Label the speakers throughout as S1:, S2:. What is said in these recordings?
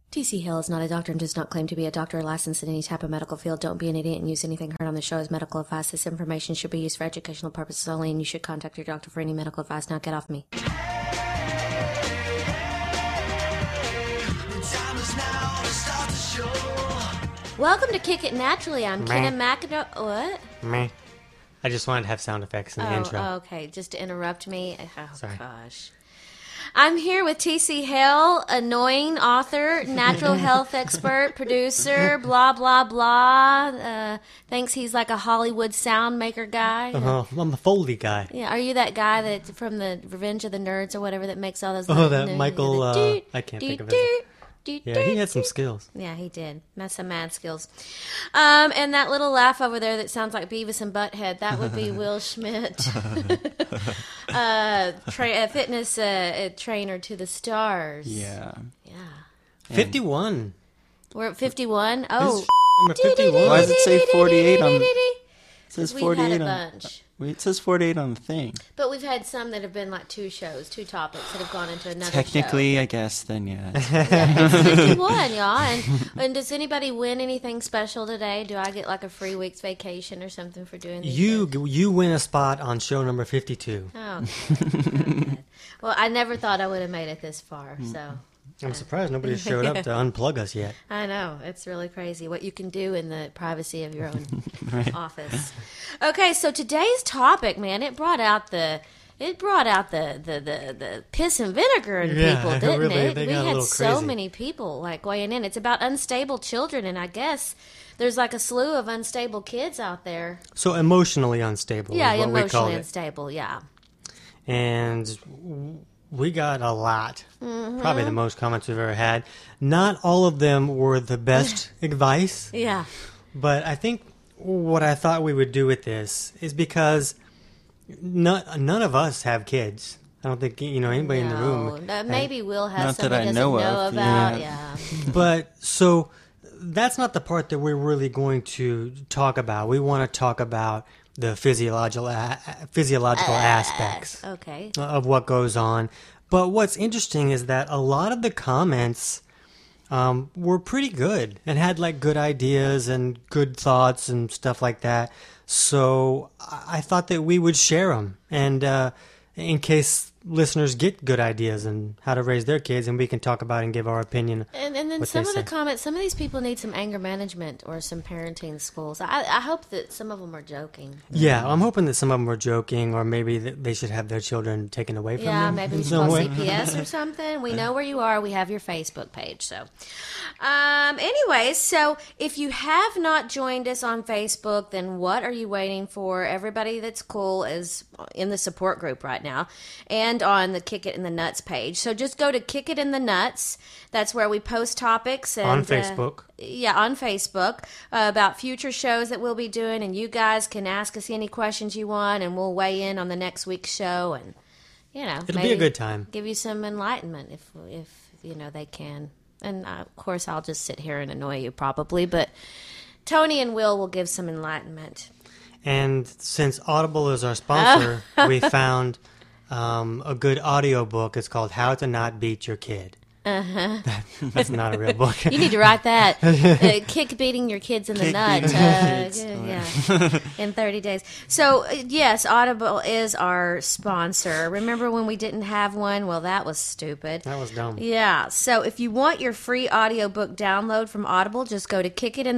S1: TC Hill is not a doctor and does not claim to be a doctor or licensed in any type of medical field. Don't be an idiot and use anything heard on the show as medical advice. This information should be used for educational purposes only, and you should contact your doctor for any medical advice. Now get off me. Welcome to Kick It Naturally. I'm Kenna McIndoe. What?
S2: Me. I just wanted to have sound effects in the intro.
S1: Oh, okay. Just to interrupt me. Oh,
S2: Sorry.
S1: Gosh. I'm here with TC Hill, annoying author, natural health expert, producer, blah, blah, blah. Thinks he's like a Hollywood sound maker guy.
S2: I'm a Foley guy.
S1: Yeah, are you that guy that from the Revenge of the Nerds or whatever that makes all those...
S2: Michael... I can't think of it. Yeah, he had some skills.
S1: Yeah, he did. That's some mad skills. And that little laugh over there that sounds like Beavis and Butthead, that would be Will Schmidt. Fitness trainer to the stars.
S3: Yeah.
S2: 51.
S1: We're at 51? Oh.
S2: Number 51.
S3: Why does it say 48 on... It says
S1: We've
S3: 48
S1: had a
S3: on...
S1: bunch.
S3: It says 48 on the thing.
S1: But we've had some that have been like two topics that have gone into another
S3: Technically,
S1: show.
S3: I guess, then, yeah.
S1: It's 51, y'all. And does anybody win anything special today? Do I get like a free week's vacation or something for doing these shows?
S2: You win a spot on show number 52.
S1: Oh, okay. Well, I never thought I would have made it this far, so...
S2: I'm surprised nobody showed up to unplug us yet.
S1: I know. It's really crazy what you can do in the privacy of your own office. Okay, so today's topic, man, it brought out the piss and vinegar in people, didn't
S2: really,
S1: it?
S2: they
S1: We
S2: got a
S1: had
S2: little
S1: so
S2: crazy.
S1: many people like weighing in. It's about unstable children, and I guess there's like a slew of unstable kids out there.
S2: So emotionally unstable
S1: Yeah,
S2: is what we call
S1: emotionally
S2: it.
S1: unstable, yeah.
S2: And we got a lot. Probably the most comments we've ever had. Not all of them were the best advice.
S1: Yeah.
S2: But I think what I thought we would do with this is because none of us have kids. I don't think anybody in the room.
S1: Maybe Will has
S3: Not
S1: some
S3: that
S1: he
S3: I
S1: doesn't
S3: know
S1: know
S3: of,
S1: about.
S3: yeah.
S2: But so that's not the part that we're really going to talk about. We want to talk about the physiological aspects
S1: Okay.
S2: of what goes on. But what's interesting is that a lot of the comments were pretty good and had like good ideas and good thoughts and stuff like that. So I thought that we would share them, and in case listeners get good ideas and how to raise their kids, and we can talk about and give our opinion.
S1: And then
S2: what
S1: some
S2: they
S1: of the
S2: say.
S1: comments, some of these people need some anger management or some parenting schools. I hope that some of them are joking.
S2: Yeah, I'm hoping that some of them were joking, or maybe that they should have their children taken away from them.
S1: Yeah, maybe we
S2: in
S1: should
S2: some
S1: call
S2: way.
S1: CPS or something. We know where you are. We have your Facebook page. So, anyways, so if you have not joined us on Facebook, then what are you waiting for? Everybody that's cool is in the support group right now and on the Kick It in the Nuts page. So just go to Kick It in the Nuts. That's where we post topics. And,
S2: On Facebook.
S1: on Facebook about future shows that we'll be doing, and you guys can ask us any questions you want, and we'll weigh in on the next week's show, and
S2: It'll be a good time.
S1: Give you some enlightenment if they can. And of course, I'll just sit here and annoy you probably, but Tony and Will give some enlightenment.
S2: And since Audible is our sponsor, we found a good audio book. It's called How to Not Beat Your Kid. That's not a real book.
S1: You need to write that. Kick beating your kids in the
S3: Kick
S1: nuts.
S3: beating your kids.
S1: Yeah, in 30 days. So, yes, Audible is our sponsor. Remember when we didn't have one? Well, that was stupid.
S2: That was dumb.
S1: Yeah, so if you want your free audiobook download from Audible, just go to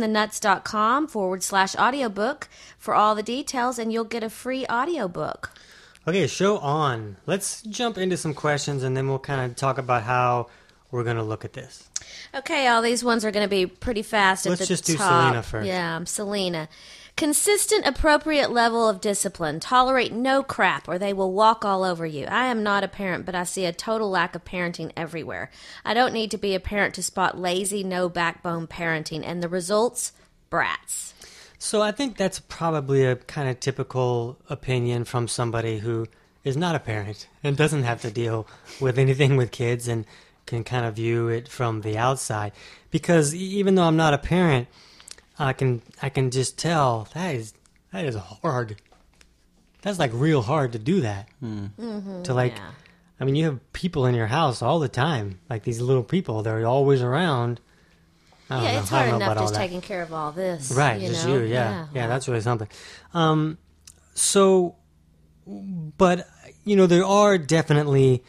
S1: kickitinthenuts.com/audiobook for all the details, and you'll get a free audiobook.
S2: Okay, show on. Let's jump into some questions, and then we'll kind of talk about how we're going to look at this.
S1: Okay, all these ones are going to be pretty fast at the top.
S2: Let's just do Selena first.
S1: Yeah, I'm Selena. Consistent, appropriate level of discipline. Tolerate no crap or they will walk all over you. I am not a parent, but I see a total lack of parenting everywhere. I don't need to be a parent to spot lazy, no backbone parenting. And the results? Brats.
S2: So I think that's probably a kind of typical opinion from somebody who is not a parent and doesn't have to deal with anything with kids and can kind of view it from the outside. Because even though I'm not a parent, I can just tell that is hard. That's like real hard to do that. To like,
S1: Yeah.
S2: I mean, you have people in your house all the time, like these little people. They're always around. I don't know.
S1: It's
S2: I don't
S1: hard
S2: know
S1: enough
S2: about all
S1: just
S2: that.
S1: taking care of all this.
S2: Right,
S1: you
S2: just
S1: know?
S2: you, yeah.
S1: Well,
S2: That's really something. So, but, there are definitely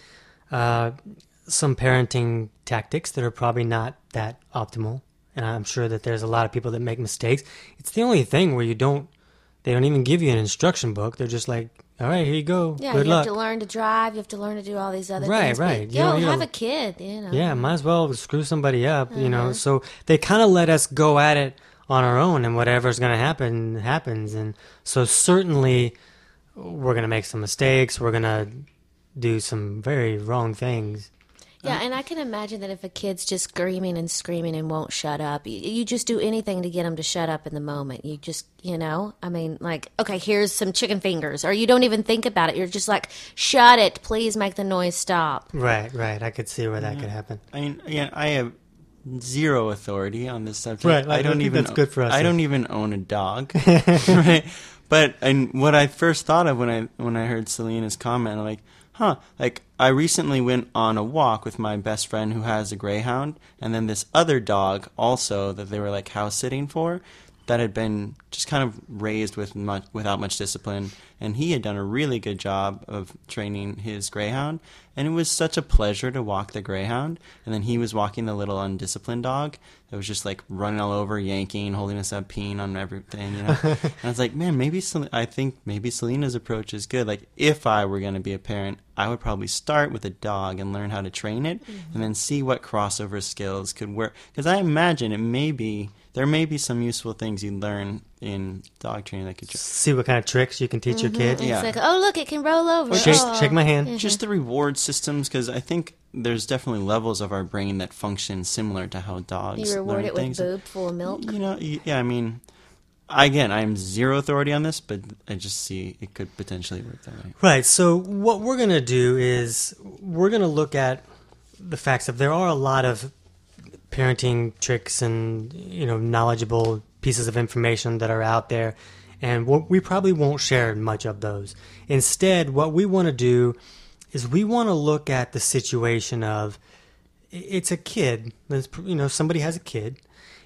S2: some parenting tactics that are probably not that optimal. And I'm sure that there's a lot of people that make mistakes. It's the only thing where they don't even give you an instruction book. They're just like, all right, here you go.
S1: Yeah,
S2: Good
S1: you
S2: luck.
S1: have to learn to drive. You have to learn to do all these other
S2: Right,
S1: things.
S2: right.
S1: But,
S2: You don't-
S1: have a kid, you know.
S2: Yeah, might as well screw somebody up,
S1: Uh-huh.
S2: So they kind of let us go at it on our own, and whatever's going to happen, happens. And so certainly we're going to make some mistakes. We're going to do some very wrong things.
S1: Yeah, and I can imagine that if a kid's just screaming and screaming and won't shut up, you just do anything to get them to shut up in the moment. You just, I mean, like, okay, here's some chicken fingers, or you don't even think about it. You're just like, shut it, please make the noise stop.
S2: Right. I could see where that could happen.
S3: I mean, yeah, I have zero authority on this subject.
S2: Right, I
S3: I don't
S2: think
S3: even.
S2: that's good for us.
S3: I don't even own a dog. Right, but what I first thought of when I heard Selena's comment, I'm like, huh. Like, I recently went on a walk with my best friend who has a greyhound, and then this other dog also that they were like house sitting for, that had been just kind of raised without much discipline, and he had done a really good job of training his greyhound, and it was such a pleasure to walk the greyhound, and then he was walking the little undisciplined dog that was just like running all over, yanking, holding us up, peeing on everything, and I was like, man, I think maybe Selena's approach is good. Like, if I were going to be a parent, I would probably start with a dog and learn how to train it, and then see what crossover skills could work, because I imagine there may be some useful things you learn in dog training that could
S2: See what kind of tricks you can teach your kid.
S1: It's
S3: Yeah.
S1: like, oh, look, it can roll over.
S2: Shake my hand.
S3: just the reward systems, because I think there's definitely levels of our brain that function similar to how dogs
S1: You reward
S3: learn
S1: it with
S3: things.
S1: boob full of milk.
S3: Yeah, I mean, again, I'm zero authority on this, but I just see it could potentially work that way.
S2: Right. So what we're going to do is we're going to look at the facts of there are a lot of parenting tricks and knowledgeable pieces of information that are out there, and we probably won't share much of those. Instead, what we want to do is we want to look at the situation of it's a kid. Somebody has a kid,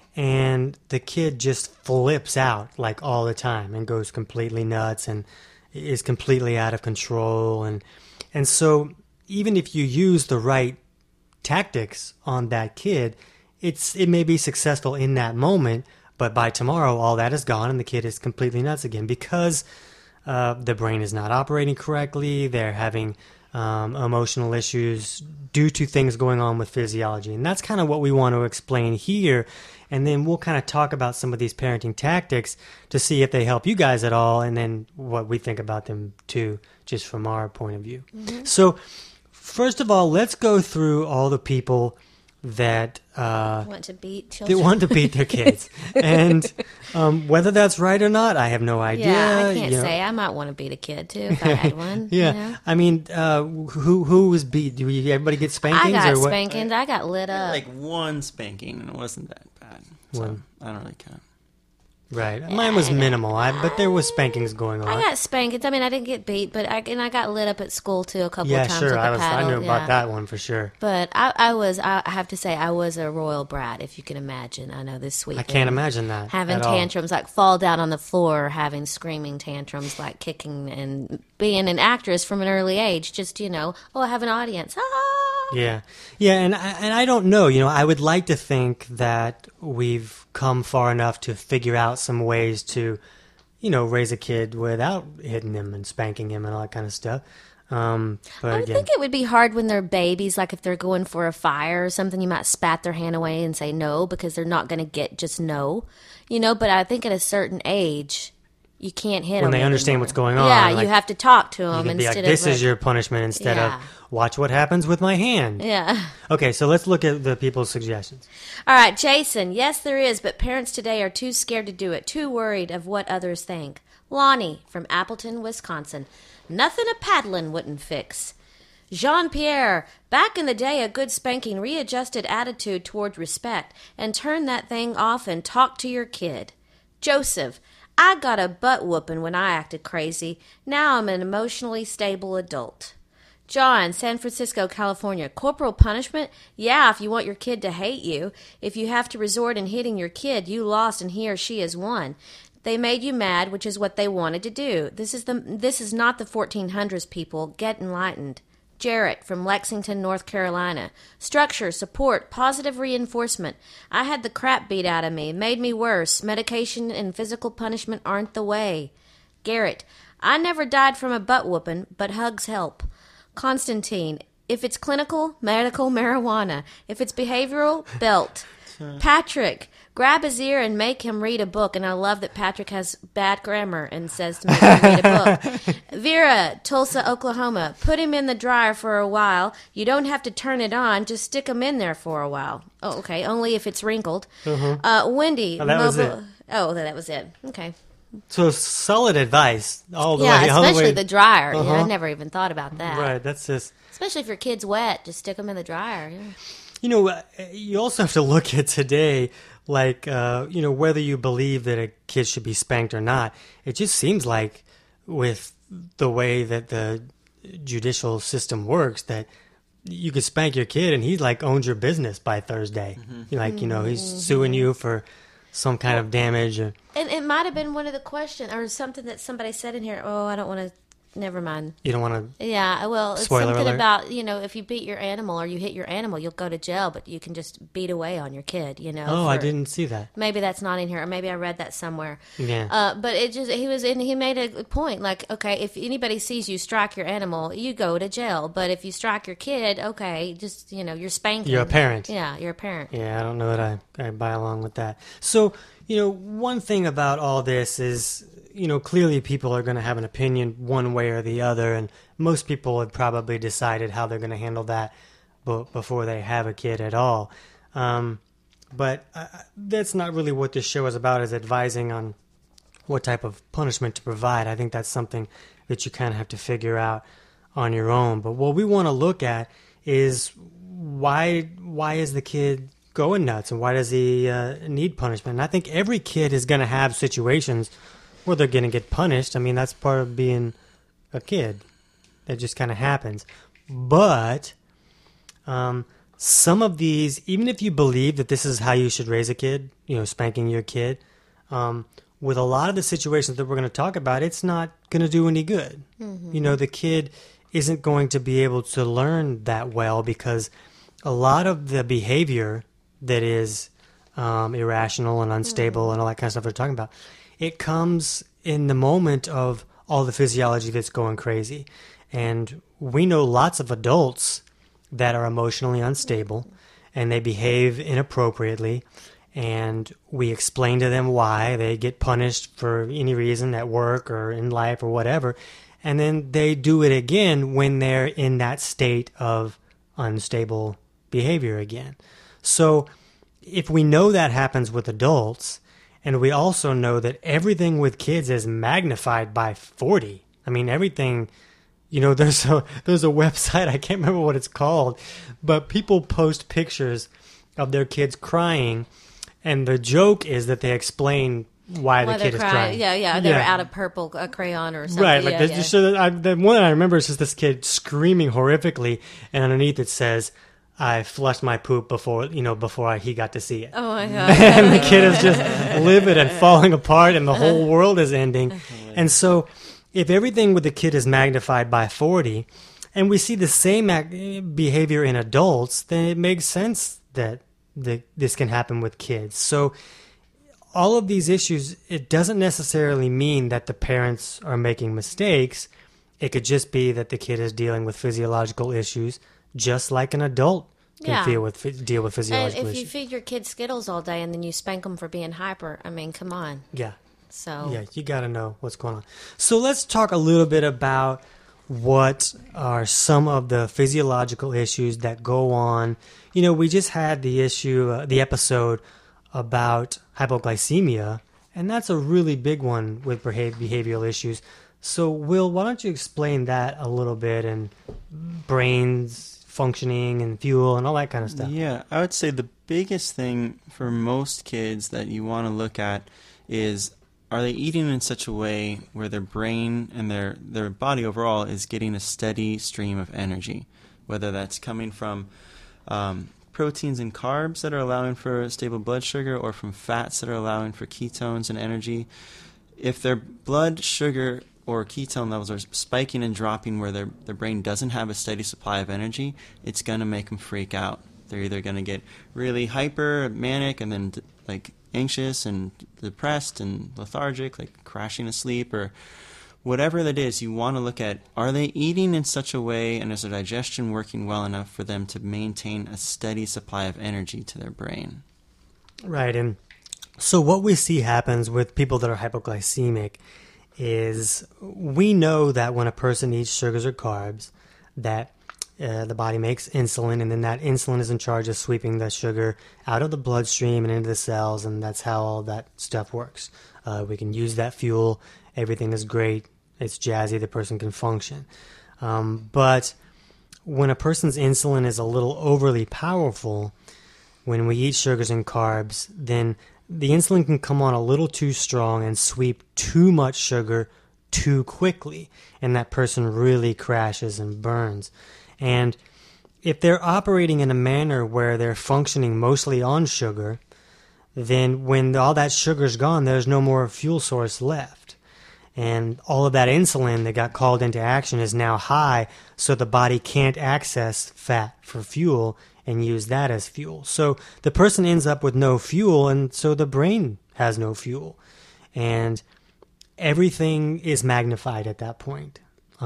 S2: and the kid just flips out like all the time and goes completely nuts and is completely out of control, and so even if you use the right tactics on that kid, it may be successful in that moment, but by tomorrow all that is gone and the kid is completely nuts again because the brain is not operating correctly. They're having emotional issues due to things going on with physiology, and that's kind of what we want to explain here. And then we'll kind of talk about some of these parenting tactics to see if they help you guys at all, and then what we think about them too, just from our point of view. Mm-hmm. So first of all, let's go through all the people that
S1: Want to beat children.
S2: they want to beat their kids, and whether that's right or not, I have no idea.
S1: Yeah, I can't say. I might want to beat a kid too if I had one.
S2: Yeah, I mean, who was beat? Do everybody get spankings?
S1: I got
S2: or what?
S1: spankings. I got lit up.
S3: Like one spanking, and it wasn't that bad. So
S2: One.
S3: I don't really count.
S2: Right, mine was minimal, but there was spankings going on.
S1: I got spankings. I mean, I didn't get beat, but I got lit up at school too a couple
S2: Yeah,
S1: of times
S2: sure.
S1: with the
S2: I
S1: paddle.
S2: knew about that one for sure.
S1: But I have to say, I was a royal brat, if you can imagine. I know this week.
S2: I can't imagine that.
S1: Having
S2: at all.
S1: tantrums, like fall down on the floor, having screaming tantrums, like kicking, and being an actress from an early age. Just I have an audience. Ah!
S2: Yeah, and I don't know. I would like to think that we've come far enough to figure out some ways to, raise a kid without hitting him and spanking him and all that kind of stuff. But
S1: I
S2: again,
S1: think it would be hard when they're babies, like if they're going for a fire or something, you might spat their hand away and say no because they're not going to get just no, But I think at a certain age, you can't hit them
S2: when they understand
S1: anymore.
S2: what's going on,
S1: Yeah,
S2: like,
S1: you have to talk to
S2: you
S1: them
S2: can be
S1: instead
S2: like, "This
S1: of
S2: is your punishment," instead
S1: Yeah.
S2: of "Watch what happens with my hand."
S1: Yeah.
S2: Okay, so let's look at the people's suggestions.
S1: All right, Jason. Yes, there is, but parents today are too scared to do it, too worried of what others think. Lonnie from Appleton, Wisconsin. Nothing a paddling wouldn't fix. Jean-Pierre, back in the day, a good spanking readjusted attitude toward respect and turn that thing off and talk to your kid. Joseph, I got a butt whooping when I acted crazy. Now I'm an emotionally stable adult. John, San Francisco, California. Corporal punishment? Yeah, if you want your kid to hate you. If you have to resort in hitting your kid, you lost and he or she has won. They made you mad, which is what they wanted to do. This is not the 1400s, people. Get enlightened. Jarrett from Lexington, North Carolina. Structure, support, positive reinforcement. I had the crap beat out of me. Made me worse. Medication and physical punishment aren't the way. Garrett. I never died from a butt whooping, but hugs help. Constantine. If it's clinical, medical marijuana. If it's behavioral, belt. Patrick. Grab his ear and make him read a book. And I love that Patrick has bad grammar and says to make him read a book. Vera, Tulsa, Oklahoma. Put him in the dryer for a while. You don't have to turn it on. Just stick him in there for a while. Oh, okay. Only if it's wrinkled. Wendy.
S2: Oh, that was it.
S1: Oh, that was it. Okay.
S2: So solid advice all the way.
S1: Yeah,
S2: all the
S1: especially
S2: way.
S1: the dryer.
S2: Uh-huh.
S1: Yeah, I never even thought about that.
S2: Right, that's just...
S1: Especially if your kid's wet, just stick them in the dryer. Yeah.
S2: You know, you also have to look at today, like, whether you believe that a kid should be spanked or not. It just seems like with the way that the judicial system works that you could spank your kid and he, like, owns your business by Thursday. He's suing you for some kind of damage.
S1: And it might have been one of the questions or something that somebody said in here. Oh, I don't want to. Never mind.
S2: You don't want to...
S1: Yeah, well, it's
S2: Spoiler
S1: something
S2: alert.
S1: about, if you beat your animal or you hit your animal, you'll go to jail, but you can just beat away on your kid,
S2: Oh, I didn't see that.
S1: Maybe that's not in here, or maybe I read that somewhere.
S2: Yeah.
S1: But he made a point, like, okay, if anybody sees you strike your animal, you go to jail. But if you strike your kid, okay, just, you're spanking.
S2: You're a parent.
S1: Yeah, you're a parent.
S2: Yeah, I don't know that I buy along with that. So, one thing about all this is... clearly people are going to have an opinion one way or the other, and most people have probably decided how they're going to handle that before they have a kid at all. But that's not really what this show is about, is advising on what type of punishment to provide. I think that's something that you kind of have to figure out on your own. But what we want to look at is why is the kid going nuts, and why does he need punishment? And I think every kid is going to have situations where they're going to get punished. I mean, that's part of being a kid. That just kind of happens. But some of these, even if you believe that this is how you should raise a kid, spanking your kid, with a lot of the situations that we're going to talk about, it's not going to do any good. Mm-hmm. The kid isn't going to be able to learn that well because a lot of the behavior that is irrational and unstable and all that kind of stuff we're talking about, it comes in the moment of all the physiology that's going crazy. And we know lots of adults that are emotionally unstable and they behave inappropriately. And we explain to them why they get punished for any reason at work or in life or whatever. And then they do it again when they're in that state of unstable behavior again. So if we know that happens with adults, and we also know that everything with kids is magnified by 40. I mean, everything, there's a website, I can't remember what it's called, but people post pictures of their kids crying, and the joke is that they explain why the kid is crying.
S1: Yeah, they're out of purple crayon or something.
S2: Right, like the one I remember is just this kid screaming horrifically, and underneath it says, I flushed my poop before he got to see it.
S1: Oh my God.
S2: And the kid is just livid and falling apart and the whole world is ending. And so if everything with the kid is magnified by 40 and we see the same behavior in adults, then it makes sense that this can happen with kids. So all of these issues, it doesn't necessarily mean that the parents are making mistakes. It could just be that the kid is dealing with physiological issues just like an adult can deal with physiological
S1: And if
S2: issues.
S1: you feed your kid Skittles all day and then you spank them for being hyper, I mean, come on.
S2: Yeah.
S1: So
S2: Yeah, you got to know what's going on. So let's talk a little bit about what are some of the physiological issues that go on. We just had the episode about hypoglycemia, and that's a really big one with behavioral issues. So, Will, why don't you explain that a little bit, and brains functioning and fuel and all that kind of stuff?
S3: Yeah, I would say the biggest thing for most kids that you want to look at is are they eating in such a way where their brain and their body overall is getting a steady stream of energy, whether that's coming from proteins and carbs that are allowing for a stable blood sugar, or from fats that are allowing for ketones and energy. If their blood sugar or ketone levels are spiking and dropping where their brain doesn't have a steady supply of energy, it's going to make them freak out. They're either going to get really hyper, manic, and then like anxious and depressed and lethargic, like crashing asleep, or whatever that is. You want to look at, are they eating in such a way and is their digestion working well enough for them to maintain a steady supply of energy to their brain?
S2: Right, and so what we see happens with people that are hypoglycemic is we know that when a person eats sugars or carbs, that the body makes insulin, and then that insulin is in charge of sweeping the sugar out of the bloodstream and into the cells, and that's how all that stuff works. We can use that fuel. Everything is great. It's jazzy. The person can function. But when a person's insulin is a little overly powerful, when we eat sugars and carbs, then the insulin can come on a little too strong and sweep too much sugar too quickly, and that person really crashes and burns. And if they're operating in a manner where they're functioning mostly on sugar, then when all that sugar's gone, there's no more fuel source left. And all of that insulin that got called into action is now high, so the body can't access fat for fuel and use that as fuel. So the person ends up with no fuel, and so the brain has no fuel. And everything is magnified at that point.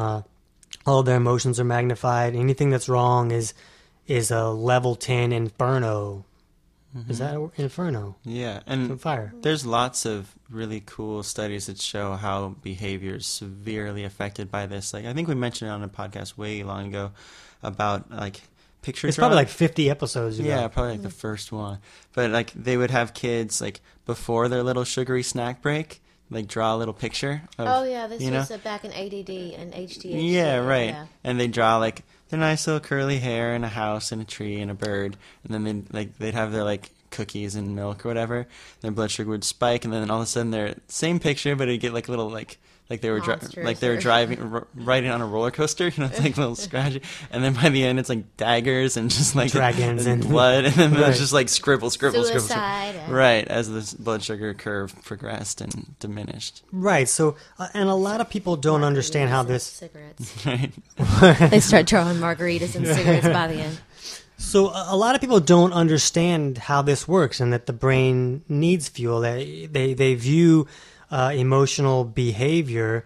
S2: All their emotions are magnified. Anything that's wrong is a level 10 inferno. Mm-hmm. Is that inferno?
S3: Yeah, and
S2: fire.
S3: There's lots of really cool studies that show how behavior is severely affected by this. Like, I think we mentioned it on a podcast way long ago about like picture.
S2: It's probably like 50 episodes ago.
S3: Yeah, probably like the first one. But like they would have kids like before their little sugary snack break, like draw a little picture of,
S1: this was back in ADD and HDHD.
S3: Yeah, right. Yeah. And they draw like their nice little curly hair and a house and a tree and a bird, and then they'd have their like cookies and milk or whatever. Their blood sugar would spike, and then all of a sudden they're same picture, but it'd get like a little like they were driving riding on a roller coaster. You know, it's like a little scratchy, and then by the end it's like daggers and just like
S2: dragons and
S3: blood, and then there's just like scribble.
S1: Suicide.
S3: Right, as the blood sugar curve progressed and diminished.
S2: Right. So, and a lot of people don't understand how this
S1: cigarettes.
S3: Right.
S1: They start drawing margaritas and cigarettes by the end.
S2: So a lot of people don't understand how this works, and that the brain needs fuel. They view emotional behavior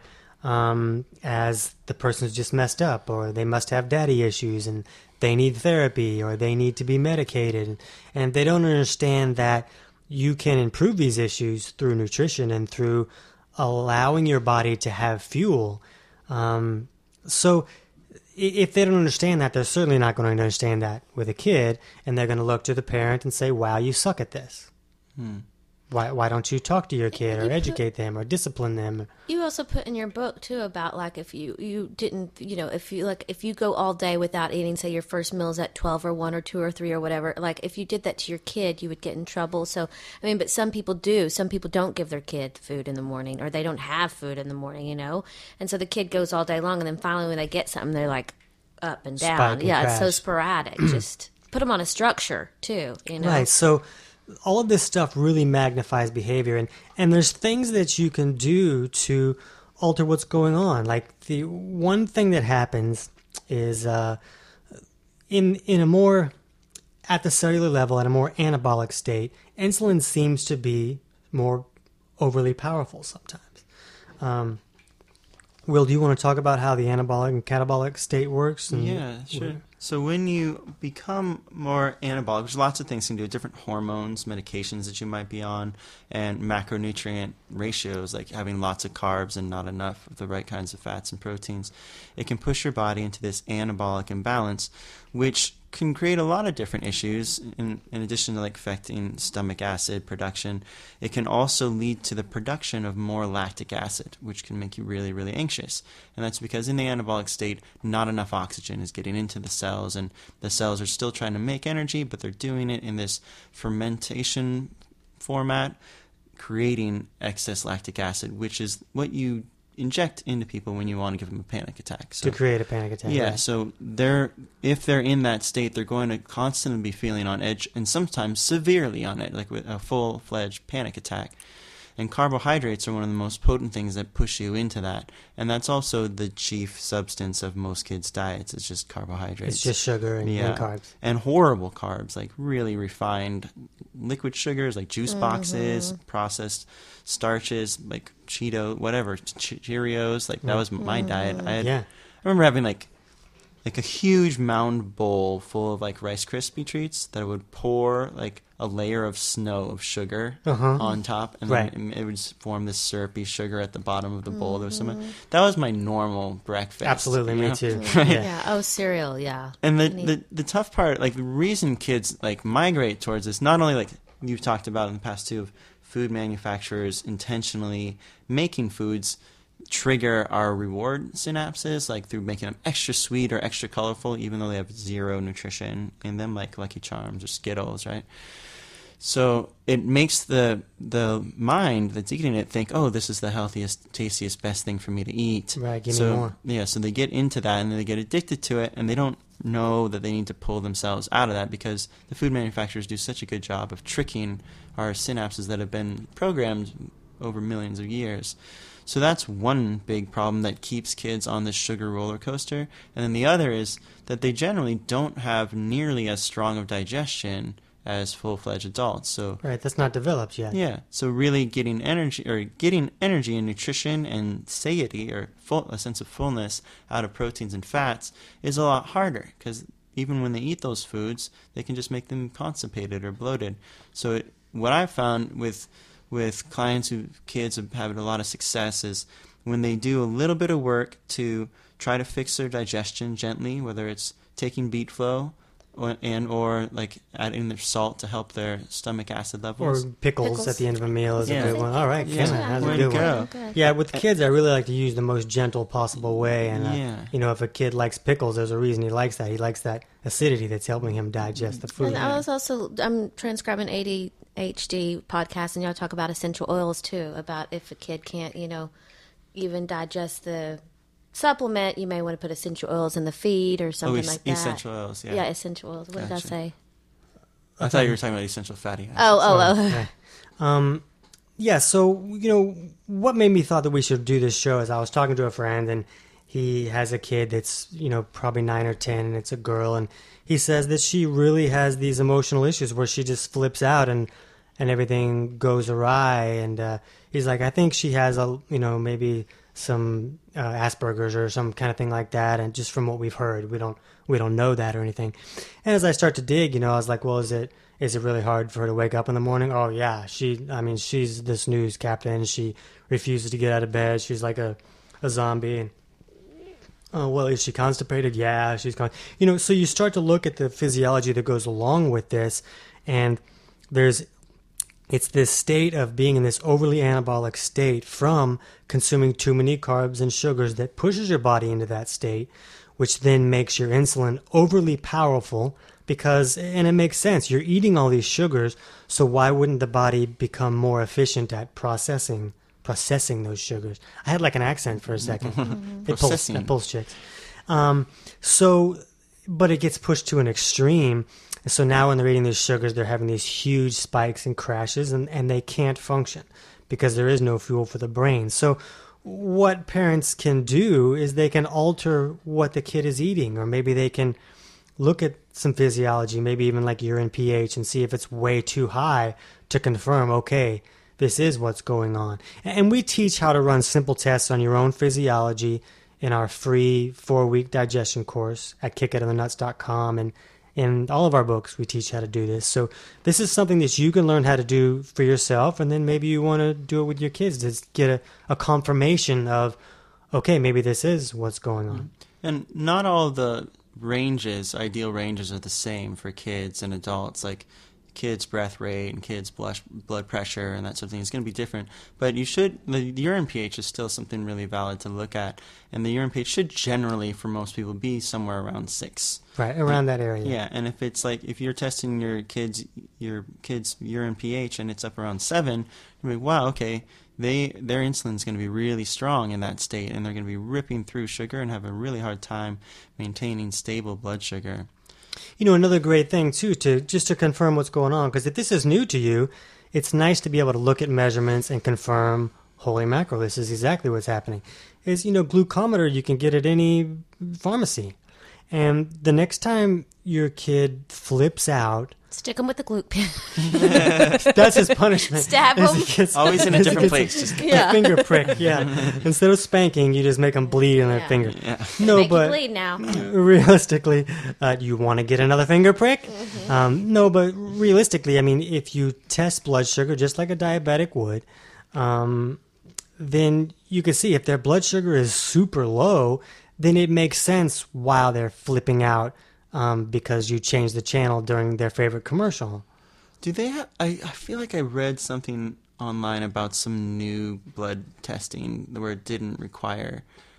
S2: as the person's just messed up, or they must have daddy issues and they need therapy, or they need to be medicated. And they don't understand that you can improve these issues through nutrition and through allowing your body to have fuel. So if they don't understand that, they're certainly not going to understand that with a kid, and they're going to look to the parent and say, wow, you suck at this. Why don't you talk to your kid or educate them or discipline them?
S1: You also put in your book too about like if you didn't, if you go all day without eating, say your first meal is at 12 or 1 or 2 or 3 or whatever, like if you did that to your kid, you would get in trouble. So I mean, but some people do. Some people don't give their kid food in the morning, or they don't have food in the morning, and so the kid goes all day long, and then finally when they get something, they're like up and down.
S2: Spike and
S1: It's so
S2: crash.
S1: sporadic. Just put them on a structure too.
S2: Right. So all of this stuff really magnifies behavior, and there's things that you can do to alter what's going on. Like the one thing that happens is in a more at the cellular level, at a more anabolic state, insulin seems to be more overly powerful sometimes. Will, do you want to talk about how the anabolic and catabolic state works?
S3: Yeah, sure. So when you become more anabolic, there's lots of things you can do, different hormones, medications that you might be on, and macronutrient ratios, like having lots of carbs and not enough of the right kinds of fats and proteins. It can push your body into this anabolic imbalance, which can create a lot of different issues in addition to like affecting stomach acid production. It can also lead to the production of more lactic acid, which can make you really, really anxious. And that's because in the anabolic state, not enough oxygen is getting into the cells, and the cells are still trying to make energy, but they're doing it in this fermentation format, creating excess lactic acid, which is what you inject into people when you want to give them a panic attack. So,
S2: to create a panic attack.
S3: yeah,
S2: right.
S3: so if they're in that state, they're going to constantly be feeling on edge, and sometimes severely on edge, like with a full-fledged panic attack. And carbohydrates are one of the most potent things that push you into that. And that's also the chief substance of most kids' diets. It's just carbohydrates.
S2: It's just sugar and carbs.
S3: And horrible carbs, like really refined liquid sugars, like juice boxes, processed starches, like Cheeto, whatever, Cheerios. Like that was my diet. I remember having like a huge mound bowl full of like Rice Krispie treats that I would pour like a layer of snow of sugar on top, and then it would form this syrupy sugar at the bottom of the bowl. That was my normal breakfast.
S2: Absolutely, me too.
S3: Right?
S1: Yeah. Oh, cereal. Yeah.
S3: And the tough part, like the reason kids like migrate towards this, not only like you've talked about in the past too, of food manufacturers intentionally making foods trigger our reward synapses, like through making them extra sweet or extra colorful, even though they have zero nutrition in them, like Lucky Charms or Skittles, right? So it makes the mind that's eating it think, oh, this is the healthiest, tastiest, best thing for me to eat.
S2: Right, give me more.
S3: Yeah, so they get into that and then they get addicted to it, and they don't know that they need to pull themselves out of that because the food manufacturers do such a good job of tricking our synapses that have been programmed over millions of years. So that's one big problem that keeps kids on this sugar roller coaster. And then the other is that they generally don't have nearly as strong of digestion as full-fledged adults. So
S2: right, that's not developed yet.
S3: Yeah, so really getting energy and nutrition and satiety or a sense of fullness out of proteins and fats is a lot harder because even when they eat those foods, they can just make them constipated or bloated. So what I've found with clients kids have had a lot of success is when they do a little bit of work to try to fix their digestion gently, whether it's taking beet flow or like adding their salt to help their stomach acid levels.
S2: Or pickles at the end of a meal is a good one. All right,
S3: yeah.
S2: that's a good one. Yeah, with kids, I really like to use the most gentle possible way. And, if a kid likes pickles, there's a reason he likes that. He likes that acidity that's helping him digest the food.
S1: And I'm transcribing ADHD podcast, and y'all talk about essential oils, too, about if a kid can't, even digest the supplement, you may want to put essential oils in the feed or something like that.
S3: Essential oils, yeah.
S1: Yeah, essential oils. What did I say?
S3: I thought you were talking about essential fatty acids.
S1: Oh.
S2: Yeah, so, what made me thought that we should do this show is I was talking to a friend, and he has a kid that's, probably 9 or 10, and it's a girl, and he says that she really has these emotional issues where she just flips out and everything goes awry, and he's like, I think she has maybe some Asperger's or some kind of thing like that, and just from what we've heard, we don't know that or anything. And as I start to dig, I was like, well, is it really hard for her to wake up in the morning? Oh yeah, she's the snooze captain. She refuses to get out of bed. She's like a zombie. And oh well, is she constipated? Yeah, she's so you start to look at the physiology that goes along with this, and it's this state of being in this overly anabolic state from consuming too many carbs and sugars that pushes your body into that state, which then makes your insulin overly powerful and it makes sense. You're eating all these sugars, so why wouldn't the body become more efficient at processing those sugars? I had like an accent for a second. It pulls chicks. But it gets pushed to an extreme. So now when they're eating these sugars, they're having these huge spikes and crashes, and they can't function because there is no fuel for the brain. So what parents can do is they can alter what the kid is eating, or maybe they can look at some physiology, maybe even like urine pH, and see if it's way too high to confirm, okay, this is what's going on. And we teach how to run simple tests on your own physiology in our free 4-week digestion course at kickoutofthenuts.com, and in all of our books, we teach how to do this. So this is something that you can learn how to do for yourself, and then maybe you want to do it with your kids to get a confirmation of, okay, maybe this is what's going on.
S3: And not all the ideal ranges are the same for kids and adults. Like kids' breath rate and kids' blood pressure and that sort of thing is going to be different. But the urine pH is still something really valid to look at, and the urine pH should generally, for most people, be somewhere around 6.
S2: Right, around that area.
S3: Yeah, and if it's like, if you're testing your kid's urine pH and it's up around 7, you're like, wow, okay, their insulin's going to be really strong in that state, and they're going to be ripping through sugar and have a really hard time maintaining stable blood sugar.
S2: You know, another great thing, too, just to confirm what's going on, because if this is new to you, it's nice to be able to look at measurements and confirm, holy mackerel, this is exactly what's happening. Is, glucometer you can get at any pharmacy. And the next time your kid flips out,
S1: stick him with the glute pen.
S2: that's his punishment.
S1: Stab him.
S3: Always in a different place.
S2: Just a finger prick, yeah. Instead of spanking, you just make them bleed on their finger.
S3: Yeah.
S2: No,
S1: Make
S2: but
S1: you bleed now.
S2: realistically, you want to get another finger prick?
S1: Mm-hmm.
S2: No, but realistically, I mean, if you test blood sugar just like a diabetic would, then you can see if their blood sugar is super low, then it makes sense why they're flipping out, because you changed the channel during their favorite commercial.
S3: Do they have... I feel like I read something online about some new blood testing where it didn't require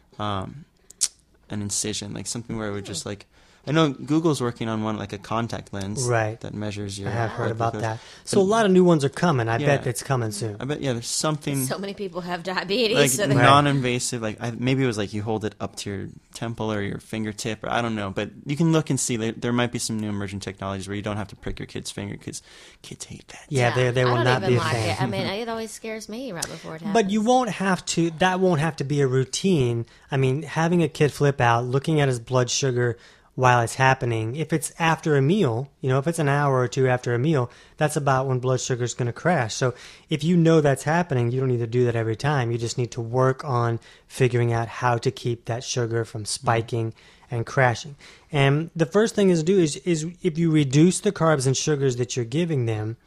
S3: an incision, like something where it would just like... I know Google's working on one, like a contact lens,
S2: right,
S3: that measures your...
S2: I have heard about
S3: glucose.
S2: that. So a lot of new ones are coming. I
S3: Yeah.
S2: bet it's coming soon.
S3: I bet, yeah, there's something...
S1: So many people have diabetes.
S3: like
S1: so
S3: non-invasive, like maybe it was like you hold it up to your temple or your fingertip, or I don't know, but you can look and see there might be some new emerging technologies where you don't have to prick your kid's finger, because kids hate that.
S2: Yeah, they will not be a
S1: like
S2: fan.
S1: it. I mean, it always scares me right before it happens.
S2: But you won't have to, that won't have to be a routine. I mean, having a kid flip out, looking at his blood sugar while it's happening, if it's after a meal, if it's an hour or two after a meal, that's about when blood sugar is going to crash. So if you know that's happening, you don't need to do that every time. You just need to work on figuring out how to keep that sugar from spiking and crashing. And the first thing is to do is if you reduce the carbs and sugars that you're giving them,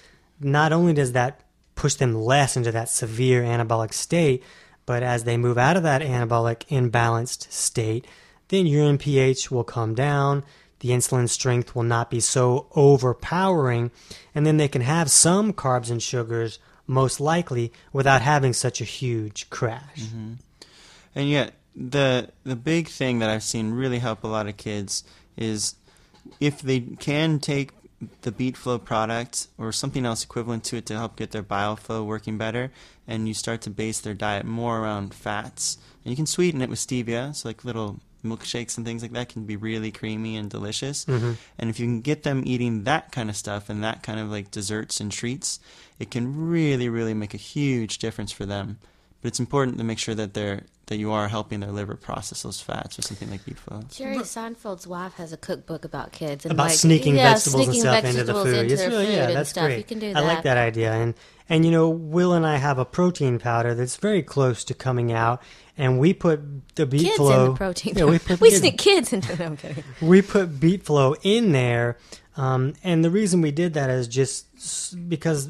S2: not only does that push them less into that severe anabolic state, but as they move out of that anabolic imbalanced state, then urine pH will come down, the insulin strength will not be so overpowering, and then they can have some carbs and sugars, most likely, without having such a huge crash.
S3: Mm-hmm. And yet, the big thing that I've seen really help a lot of kids is if they can take the BeatFlow product or something else equivalent to it to help get their bile flow working better, and you start to base their diet more around fats. And you can sweeten it with stevia, so like little milkshakes and things like that can be really creamy and delicious.
S2: Mm-hmm.
S3: And if you can get them eating that kind of stuff and that kind of like desserts and treats, it can really, really make a huge difference for them. But it's important to make sure that you are helping their liver process those fats with something like BeatFlow.
S1: Jerry Seinfeld's wife has a cookbook about kids. And
S2: About sneaking vegetables and stuff into the food.
S1: Into their food
S2: that's
S1: stuff.
S2: great.
S1: You can do
S2: I
S1: that.
S2: like that idea. And Will and I have a protein powder that's very close to coming out, and we put the BeatFlow...
S1: Kids in the protein
S2: Yeah,
S1: powder. We sneak kids into them. I'm kidding.
S2: We put BeatFlow in there, and the reason we did that is just because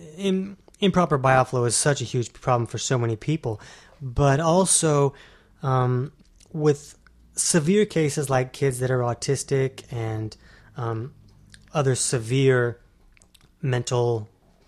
S2: improper bile flow is such a huge problem for so many people, but also with severe cases like kids that are autistic and other severe mental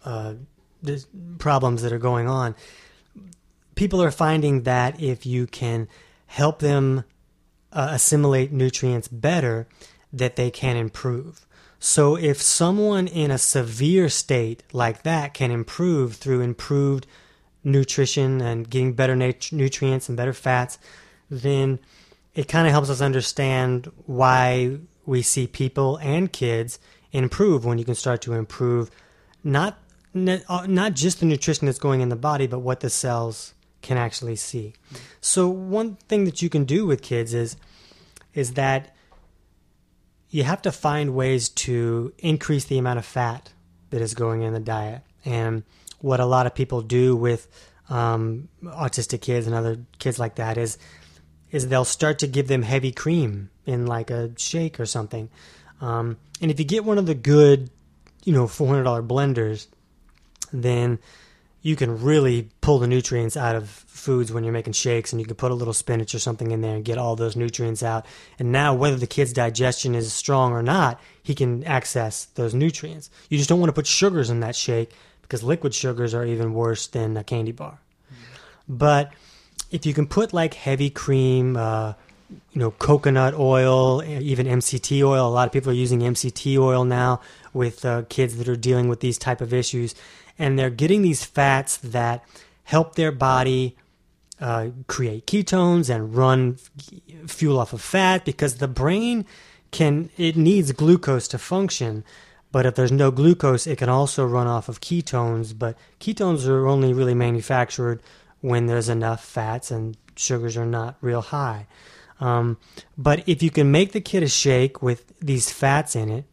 S2: problems that are going on, people are finding that if you can help them assimilate nutrients better, that they can improve. So if someone in a severe state like that can improve through improved nutrition and getting better nutrients and better fats, then it kind of helps us understand why we see people and kids improve when you can start to improve not just the nutrition that's going in the body, but what the cells can actually see. So one thing that you can do with kids is that you have to find ways to increase the amount of fat that is going in the diet. And what a lot of people do with autistic kids and other kids like that is they'll start to give them heavy cream in like a shake or something. And if you get one of the good, $400 blenders, then you can really pull the nutrients out of foods when you're making shakes, and you can put a little spinach or something in there and get all those nutrients out. And now, whether the kid's digestion is strong or not, he can access those nutrients. You just don't want to put sugars in that shake, because liquid sugars are even worse than a candy bar. But if you can put like heavy cream, coconut oil, even MCT oil. A lot of people are using MCT oil now with kids that are dealing with these type of issues. And they're getting these fats that help their body create ketones and run fuel off of fat, because the brain it needs glucose to function. But if there's no glucose, it can also run off of ketones. But ketones are only really manufactured when there's enough fats and sugars are not real high. But if you can make the kid a shake with these fats in it,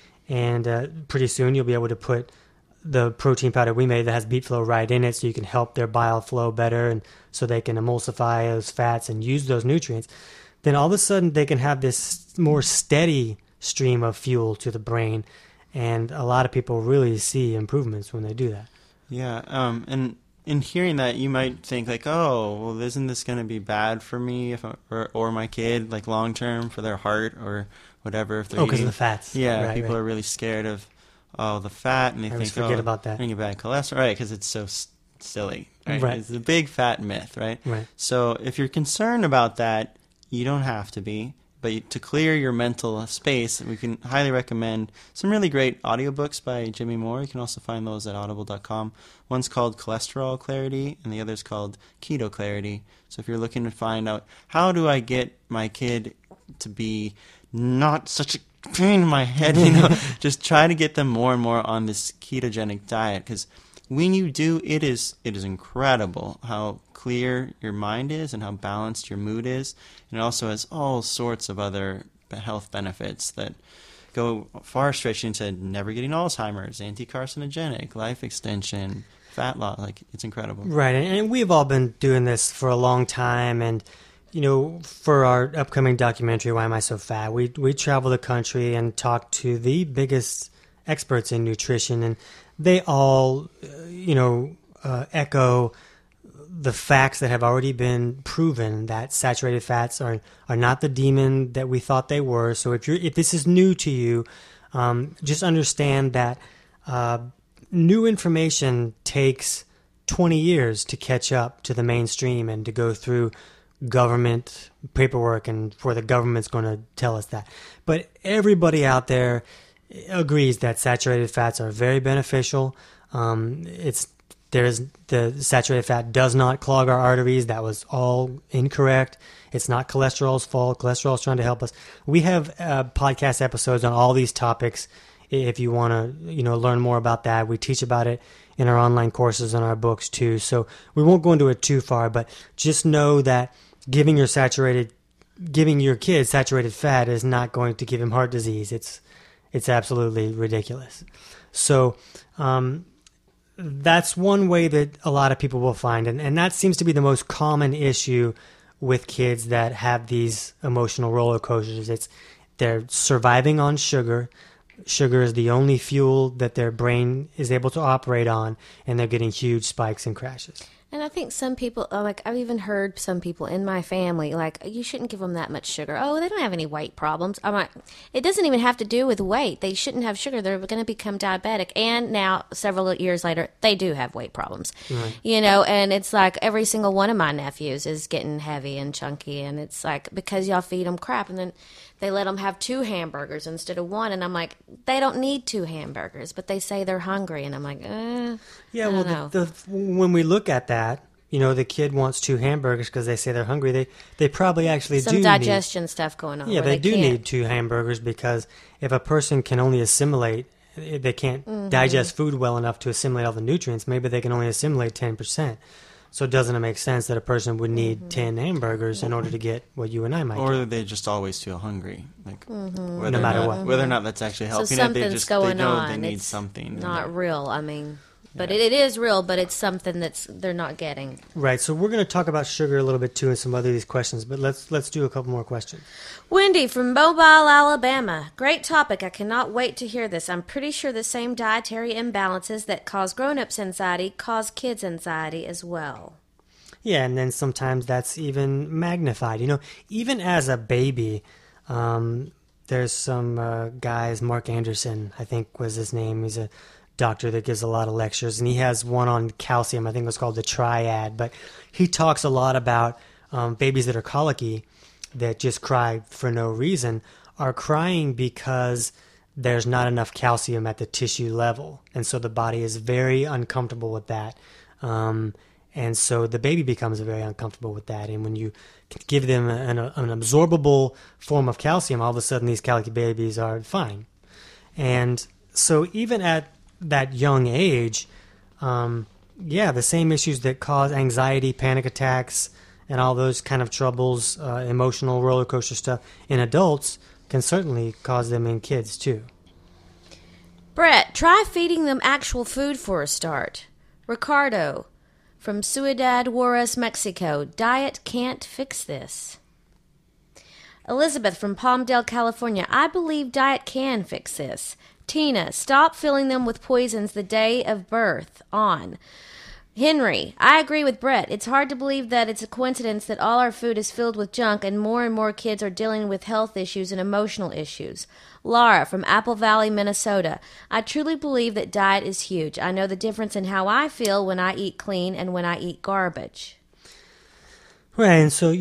S2: and pretty soon you'll be able to put the protein powder we made that has beet flow right in it, so you can help their bile flow better, and so they can emulsify those fats and use those nutrients, then all of a sudden they can have this more steady stream of fuel to the brain. And a lot of people really see improvements when they do that.
S3: Yeah, and in hearing that, you might think like, oh, well, isn't this going to be bad for me or my kid, like long term for their heart or whatever? If they're
S2: because of the fats.
S3: Yeah,
S2: right,
S3: people are really scared of the fat, and they think,
S2: forget about that.
S3: I'm going to get bad cholesterol, right? Because it's so silly, right?
S2: Right?
S3: It's a big fat myth, right?
S2: Right.
S3: So if you're concerned about that, you don't have to be. But to clear your mental space, we can highly recommend some really great audiobooks by Jimmy Moore. You can also find those at audible.com. One's called Cholesterol Clarity, and the other's called Keto Clarity. So if you're looking to find out, how do I get my kid to be not such a pain in my head, just try to get them more and more on this ketogenic diet. Because when you do, it is incredible how clear your mind is and how balanced your mood is. And it also has all sorts of other health benefits that go far stretching to never getting Alzheimer's, anti-carcinogenic, life extension, fat loss. Like, it's incredible.
S2: Right, and we've all been doing this for a long time. And for our upcoming documentary, Why Am I So Fat, we travel the country and talk to the biggest experts in nutrition, and they all echo the facts that have already been proven, that saturated fats are not the demon that we thought they were. So if this is new to you, just understand that new information takes 20 years to catch up to the mainstream and to go through government paperwork, and where the government's going to tell us that. But everybody out there agrees that saturated fats are very beneficial. The saturated fat does not clog our arteries. That was all incorrect. It's not cholesterol's fault. Cholesterol's trying to help us. We have podcast episodes on all these topics. If you want to, learn more about that, we teach about it in our online courses and our books too. So we won't go into it too far, but just know that giving your kid saturated fat is not going to give him heart disease. It's absolutely ridiculous. So, that's one way that a lot of people will find, and that seems to be the most common issue with kids that have these emotional roller coasters. They're surviving on sugar. Sugar is the only fuel that their brain is able to operate on, and they're getting huge spikes and crashes.
S1: And I think some people, I've even heard some people in my family, you shouldn't give them that much sugar. Oh, they don't have any weight problems. I'm like, it doesn't even have to do with weight. They shouldn't have sugar. They're going to become diabetic. And now, several years later, they do have weight problems. Right. And it's like every single one of my nephews is getting heavy and chunky. And it's like, because y'all feed them crap. And then they let them have 2 hamburgers instead of 1. And I'm like, they don't need 2 hamburgers, but they say they're hungry. And I'm like,
S2: yeah, well, when we look at that, the kid wants 2 hamburgers because they say they're hungry. They probably actually do need some
S1: digestion stuff going on.
S2: Yeah, they do need 2 hamburgers, because if a person can only assimilate, they can't digest food well enough to assimilate all the nutrients. Maybe they can only assimilate 10%. So doesn't it make sense that a person would need 10 hamburgers in order to get what you and I might get?
S3: Or they're just always feel hungry,
S2: no matter what.
S3: Whether or not that's actually helping
S1: something's
S3: they know
S1: on.
S3: they need something.
S1: Not real. I mean, But it is real, but it's something they're not getting.
S2: Right. So we're going to talk about sugar a little bit too, and some other of these questions. But let's do a couple more questions.
S1: Wendy from Mobile, Alabama. Great topic. I cannot wait to hear this. I'm pretty sure the same dietary imbalances that cause grown-ups anxiety cause kids anxiety as well.
S2: Yeah, and then sometimes that's even magnified. Even as a baby, there's some guys, Mark Anderson, I think was his name. He's a doctor that gives a lot of lectures, and he has one on calcium. I think it was called the Triad. But he talks a lot about babies that are colicky, that just cry for no reason, are crying because there's not enough calcium at the tissue level. And so the body is very uncomfortable with that. And so the baby becomes very uncomfortable with that. And when you give them an absorbable form of calcium, all of a sudden these colicky babies are fine. And so even at that young age, the same issues that cause anxiety, panic attacks, and all those kind of troubles, emotional roller coaster stuff in adults can certainly cause them in kids too.
S1: Brett, try feeding them actual food for a start. Ricardo from Ciudad Juarez, Mexico. Diet can't fix this. Elizabeth from Palmdale, California. I believe diet can fix this. Tina, stop filling them with poisons the day of birth. On. Henry, I agree with Brett. It's hard to believe that it's a coincidence that all our food is filled with junk and more kids are dealing with health issues and emotional issues. Laura from Apple Valley, Minnesota. I truly believe that diet is huge. I know the difference in how I feel when I eat clean and when I eat garbage.
S2: Right, and so,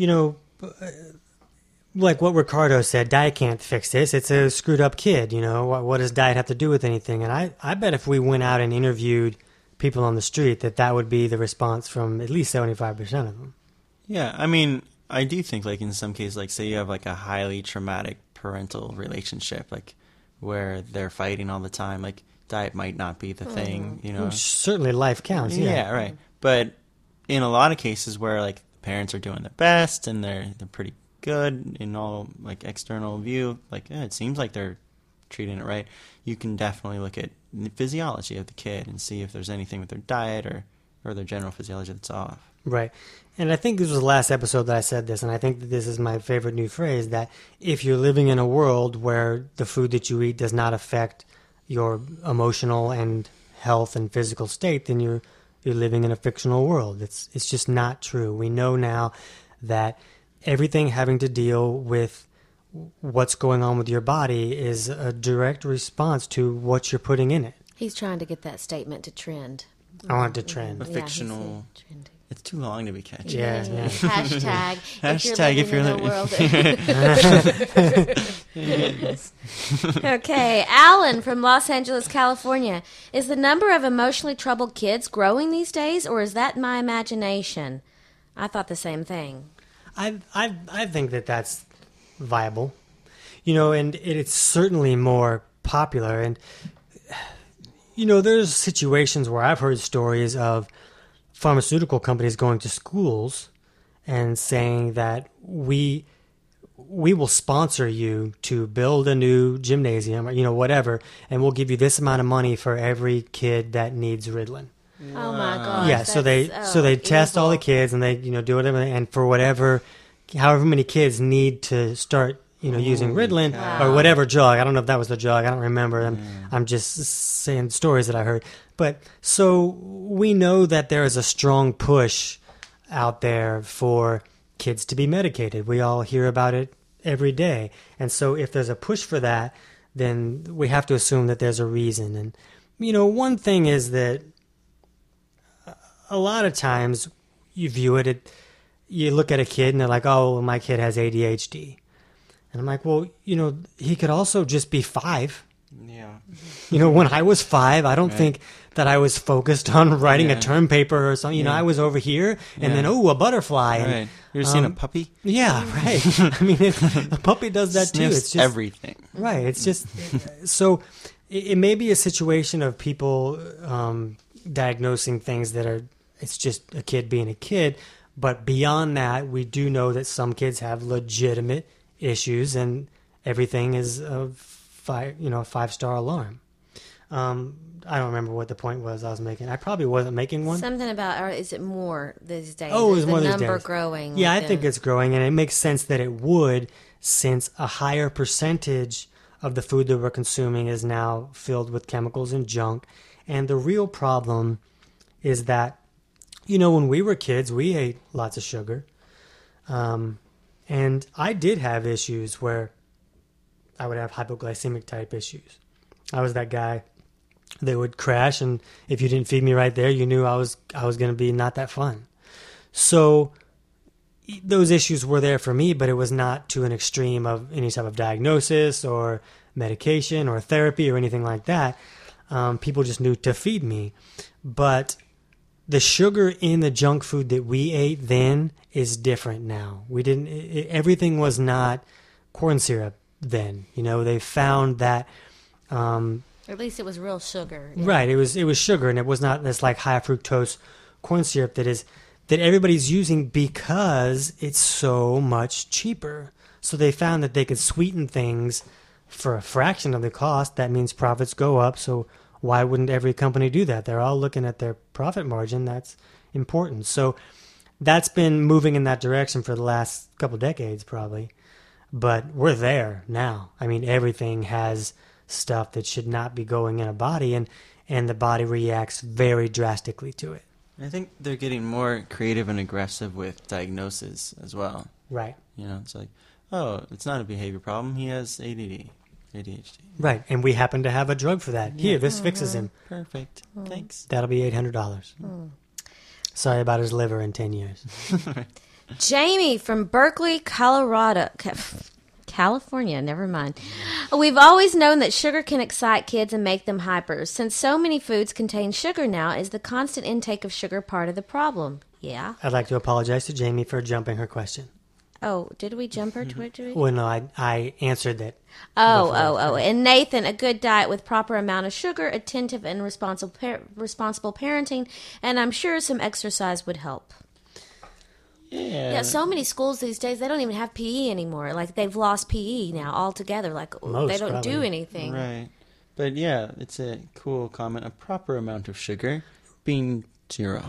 S2: like what Ricardo said, diet can't fix this. It's a screwed up kid, What does diet have to do with anything? And I bet if we went out and interviewed people on the street, that would be the response from at least 75% of them.
S3: Yeah, I mean, I do think, like, in some cases, like, say you have, like, a highly traumatic parental relationship, like, where they're fighting all the time, like, diet might not be the thing,
S2: Certainly life counts, yeah.
S3: Yeah, right. But in a lot of cases where, like, parents are doing their best and they're pretty good in all, like, external view, like, it seems like they're treating it right, you can definitely look at the physiology of the kid and see if there's anything with their diet or their general physiology that's off.
S2: Right. And I think this was the last episode that I said this, and I think that this is my favorite new phrase, that if you're living in a world where the food that you eat does not affect your emotional and health and physical state, then you're living in a fictional world. It's just not true. We know now that everything having to deal with what's going on with your body is a direct response to what you're putting in it.
S1: He's trying to get that statement to trend.
S2: I want it to trend.
S3: A fictional. It's too long to be catchy.
S2: Yeah.
S1: Hashtag.
S3: Hashtag if you're living
S1: in the world. Okay, Alan from Los Angeles, California. Is the number of emotionally troubled kids growing these days, or is that my imagination? I thought the same thing.
S2: I think that's viable, and it's certainly more popular. And there's situations where I've heard stories of pharmaceutical companies going to schools and saying that we will sponsor you to build a new gymnasium or whatever, and we'll give you this amount of money for every kid that needs Ritalin.
S1: Oh my gosh.
S2: Yeah, so they test all the kids and they do whatever, and for however many kids need to start using Ritalin or whatever drug. I don't know if that was the drug. I don't remember. I'm just saying stories that I heard. But so we know that there is a strong push out there for kids to be medicated. We all hear about it every day. And so if there's a push for that, then we have to assume that there's a reason. And, one thing is that a lot of times you view it, you look at a kid and they're like, oh, well, my kid has ADHD. And I'm like, well, he could also just be 5. Yeah. When I was 5, I don't think that I was focused on writing a term paper or something. I was over here and then, a butterfly.
S3: Right.
S2: And,
S3: you ever seen a puppy?
S2: Yeah, right. I mean, a puppy does that too.
S3: It's just everything.
S2: Right. It's just, so it may be a situation of people diagnosing things that are, it's just a kid being a kid. But beyond that, we do know that some kids have legitimate issues, and everything is a 5-star alarm. I don't remember what the point was I was making. I probably wasn't making one.
S1: Something about, or is it more these days?
S2: Oh, it was
S1: Is
S2: more
S1: the
S2: these
S1: number
S2: days.
S1: growing?
S2: Yeah, I
S1: with
S2: think
S1: the-
S2: it's growing, and it makes sense that it would, since a higher percentage of the food that we're consuming is now filled with chemicals and junk. And the real problem is that, when we were kids, we ate lots of sugar. And I did have issues where I would have hypoglycemic type issues. I was that guy that would crash, and if you didn't feed me right there, you knew I was going to be not that fun. So those issues were there for me, but it was not to an extreme of any type of diagnosis or medication or therapy or anything like that. People just knew to feed me. But the sugar in the junk food that we ate then is different now. Everything was not corn syrup then. They found that
S1: Or at least it was real sugar. Yeah.
S2: right, it was sugar, and it was not this like high fructose corn syrup that everybody's using because it's so much cheaper. So they found that they could sweeten things for a fraction of the cost. That means profits go up. So why wouldn't every company do that? They're all looking at their profit margin. That's important. So that's been moving in that direction for the last couple decades, probably. But we're there now. I mean, everything has stuff that should not be going in a body, and the body reacts very drastically to it.
S3: I think they're getting more creative and aggressive with diagnosis as well.
S2: Right.
S3: It's like, oh, it's not a behavior problem. He has ADD, ADHD.
S2: Right. And we happen to have a drug for that. Here, this fixes him.
S3: Perfect. Thanks.
S2: That'll be $800. Sorry about his liver in 10 years.
S1: Jamie from Berkeley, Colorado. California, never mind. We've always known that sugar can excite kids and make them hyper. Since so many foods contain sugar now, is the constant intake of sugar part of the problem? Yeah.
S2: I'd like to apologize to Jamie for jumping her question.
S1: Oh, did we jump her to it?
S2: Well, no, I answered that.
S1: Oh. And Nathan, a good diet with proper amount of sugar, attentive and responsible parenting, and I'm sure some exercise would help.
S3: Yeah.
S1: Yeah, so many schools these days, they don't even have PE anymore. Like, they've lost PE now altogether. Like,
S2: Most,
S1: they don't do
S2: probably.
S1: anything.
S3: Right. But yeah, it's a cool comment. A proper amount of sugar being 0.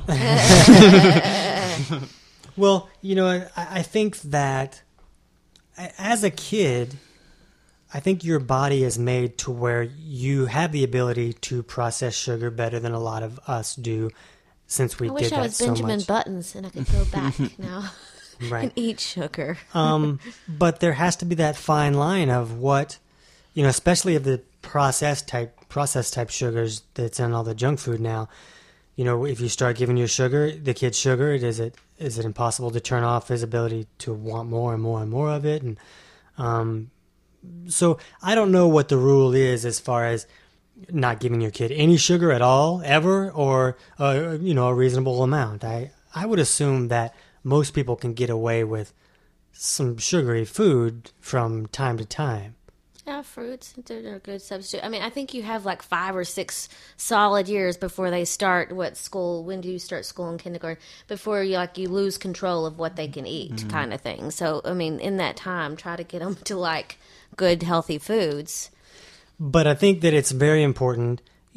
S2: Well, I think that as a kid, I think your body is made to where you have the ability to process sugar better than a lot of us do, since we
S1: I
S2: did
S1: wish
S2: that
S1: I was
S2: so
S1: Benjamin
S2: much.
S1: Buttons and I could go back now
S2: Right.
S1: and eat sugar.
S2: But there has to be that fine line of what, especially of the processed type sugars that's in all the junk food now. If you start giving the kid sugar, is it impossible to turn off his ability to want more and more and more of it? And so I don't know what the rule is as far as not giving your kid any sugar at all, ever, or a reasonable amount. I would assume that most people can get away with some sugary food from time to time.
S1: Yeah, fruits, they're a good substitute. I mean, I think you have like 5 or 6 solid years before they start school. When do you start school in kindergarten? Before you lose control of what they can eat, kind of thing. So, I mean, in that time, try to get them to like good, healthy foods.
S2: But I think that it's very important,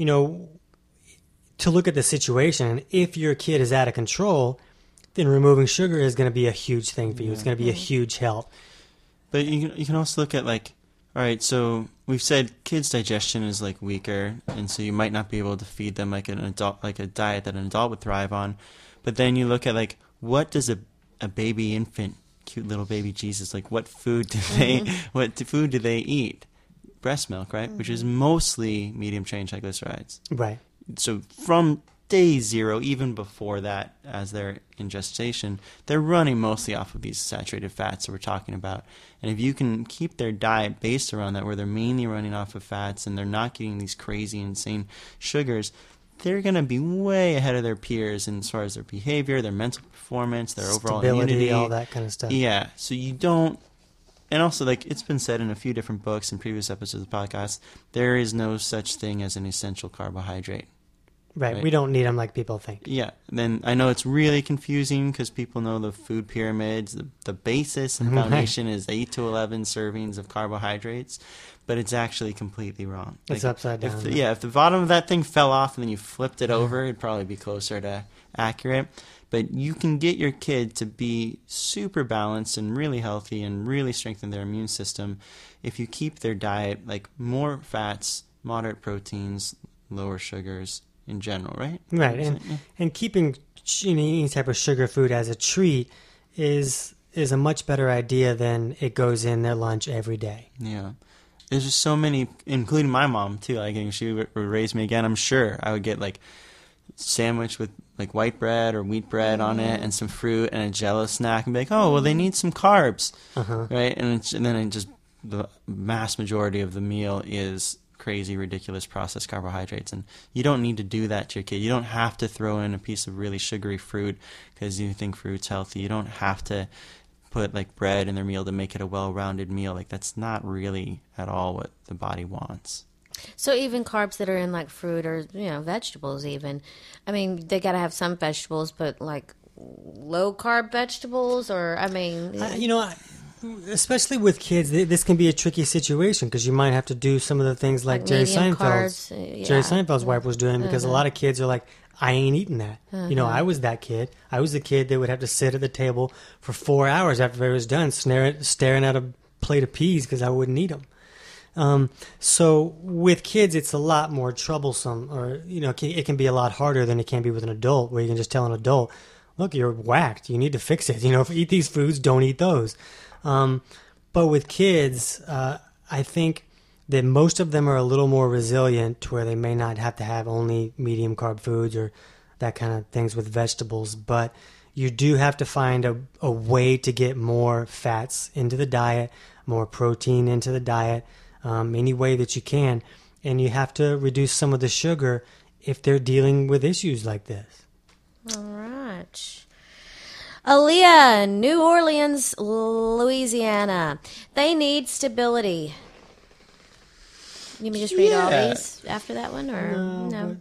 S2: to look at the situation. If your kid is out of control, then removing sugar is going to be a huge thing for you. It's going to be a huge help.
S3: But you can also look at all right, so we've said kids' digestion is weaker, and so you might not be able to feed them like an adult, like a diet that an adult would thrive on. But then you look at what does a baby infant, cute little baby Jesus, what food do they eat? Breast milk, right? Which is mostly medium chain triglycerides.
S2: Right.
S3: So from day 0, even before that, as they're in gestation, they're running mostly off of these saturated fats that we're talking about. And if you can keep their diet based around that, where they're mainly running off of fats and they're not getting these crazy, insane sugars, they're going to be way ahead of their peers as far as their behavior, their mental performance, their overall
S2: Stability,
S3: immunity.
S2: all that kind of stuff.
S3: Yeah. So you don't... And also, it's been said in a few different books and previous episodes of the podcast, there is no such thing as an essential carbohydrate.
S2: Right. We don't need them like people think.
S3: Yeah. Then I know it's really confusing because people know the food pyramids. The basis and foundation is 8 to 11 servings of carbohydrates, but it's actually completely wrong.
S2: It's upside down.
S3: If the bottom of that thing fell off and then you flipped it over, it'd probably be closer to accurate. But you can get your kid to be super balanced and really healthy and really strengthen their immune system if you keep their diet like more fats, moderate proteins, lower sugars in general, right?
S2: Right, and keeping any type of sugar food as a treat is a much better idea than it goes in their lunch every day.
S3: Yeah. There's just so many, including my mom too. Like, if she would raise me again, I'm sure I would get like sandwich with like white bread or wheat bread on it and some fruit and a Jell-O snack and be like, oh, well, they need some carbs, right? And then the mass majority of the meal is crazy, ridiculous processed carbohydrates, and you don't need to do that to your kid. You don't have to throw in a piece of really sugary fruit because you think fruit's healthy. You don't have to put like bread in their meal to make it a well-rounded meal. Like, that's not really at all what the body wants.
S1: So even carbs that are in like fruit or vegetables, even, I mean, they got to have some vegetables, but like low carb vegetables, or
S2: especially with kids, this can be a tricky situation because you might have to do some of the things like Jerry Seinfeld's wife was doing, because a lot of kids are like, I ain't eating that. I was that kid. I was the kid that would have to sit at the table for 4 hours after it was done, staring at a plate of peas because I wouldn't eat them. So with kids, it's a lot more troublesome, or it can be a lot harder than it can be with an adult, where you can just tell an adult, look, you're whacked. You need to fix it. Eat these foods, don't eat those. But with kids, I think that most of them are a little more resilient, to where they may not have to have only medium carb foods or that kind of things with vegetables. But you do have to find a way to get more fats into the diet, more protein into the diet, any way that you can. And you have to reduce some of the sugar if they're dealing with issues like this.
S1: All right. Aaliyah, New Orleans, Louisiana. They need stability. You me just read all these after that one, or no?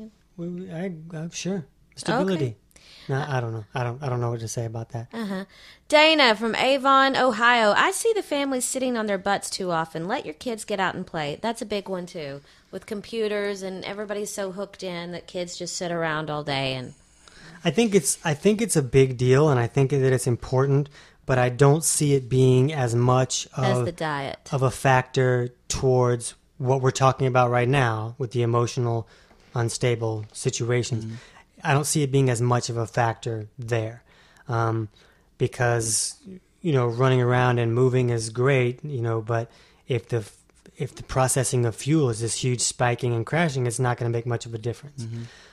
S2: I'm sure stability. Okay. No, I don't know. I don't know what to say about that.
S1: Dana from Avon, Ohio. I see the families sitting on their butts too often. Let your kids get out and play. That's a big one too, with computers, and everybody's so hooked in that kids just sit around all day. And
S2: I think it's a big deal, and I think that it's important, but I don't see it being as much
S1: as the diet
S2: of a factor towards what we're talking about right now with the emotional, unstable situations. I don't see it being as much of a factor there, because running around and moving is great, but if the processing of fuel is this huge spiking and crashing, it's not going to make much of a difference.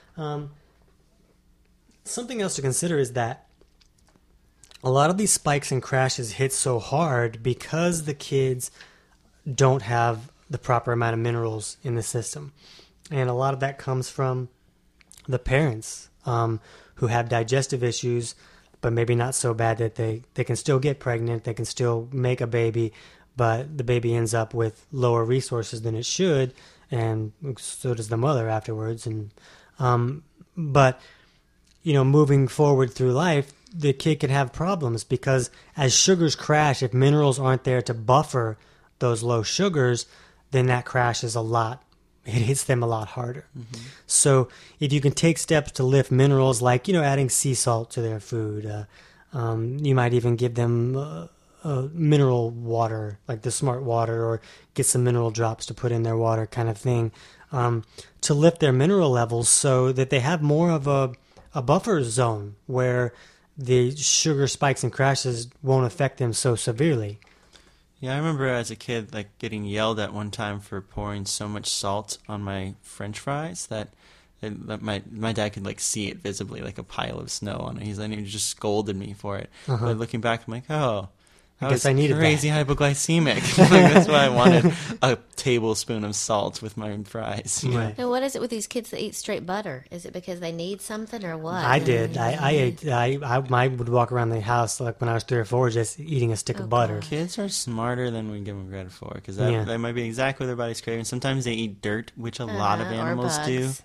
S2: Something else to consider is that a lot of these spikes and crashes hit so hard because the kids don't have the proper amount of minerals in the system. And a lot of that comes from the parents who have digestive issues, but maybe not so bad that they can still get pregnant, they can still make a baby, but the baby ends up with lower resources than it should, and so does the mother afterwards. And but moving forward through life, the kid can have problems because as sugars crash, if minerals aren't there to buffer those low sugars, then that crash is it hits them a lot harder. So if you can take steps to lift minerals, like, adding sea salt to their food, you might even give them mineral water, like the Smart Water, or get some mineral drops to put in their water kind of thing, to lift their mineral levels so that they have more of a buffer zone where the sugar spikes and crashes won't affect them so severely.
S3: Yeah, I remember as a kid, like, getting yelled at one time for pouring so much salt on my French fries that my dad could, like, see it visibly, like a pile of snow on it. He just scolded me for it. But looking back, I'm like, oh, I guess I needed crazy hypoglycemic. Like, that's why I wanted a tablespoon of salt with my fries.
S2: Right.
S1: And what is it with these kids that eat straight butter? Is it because they need something, or what?
S2: I did. I would walk around the house, like when I was 3 or 4, just eating a stick of butter.
S3: Kids are smarter than we give them credit for, because that might be exactly what their body's craving. Sometimes they eat dirt, which a lot of animals do.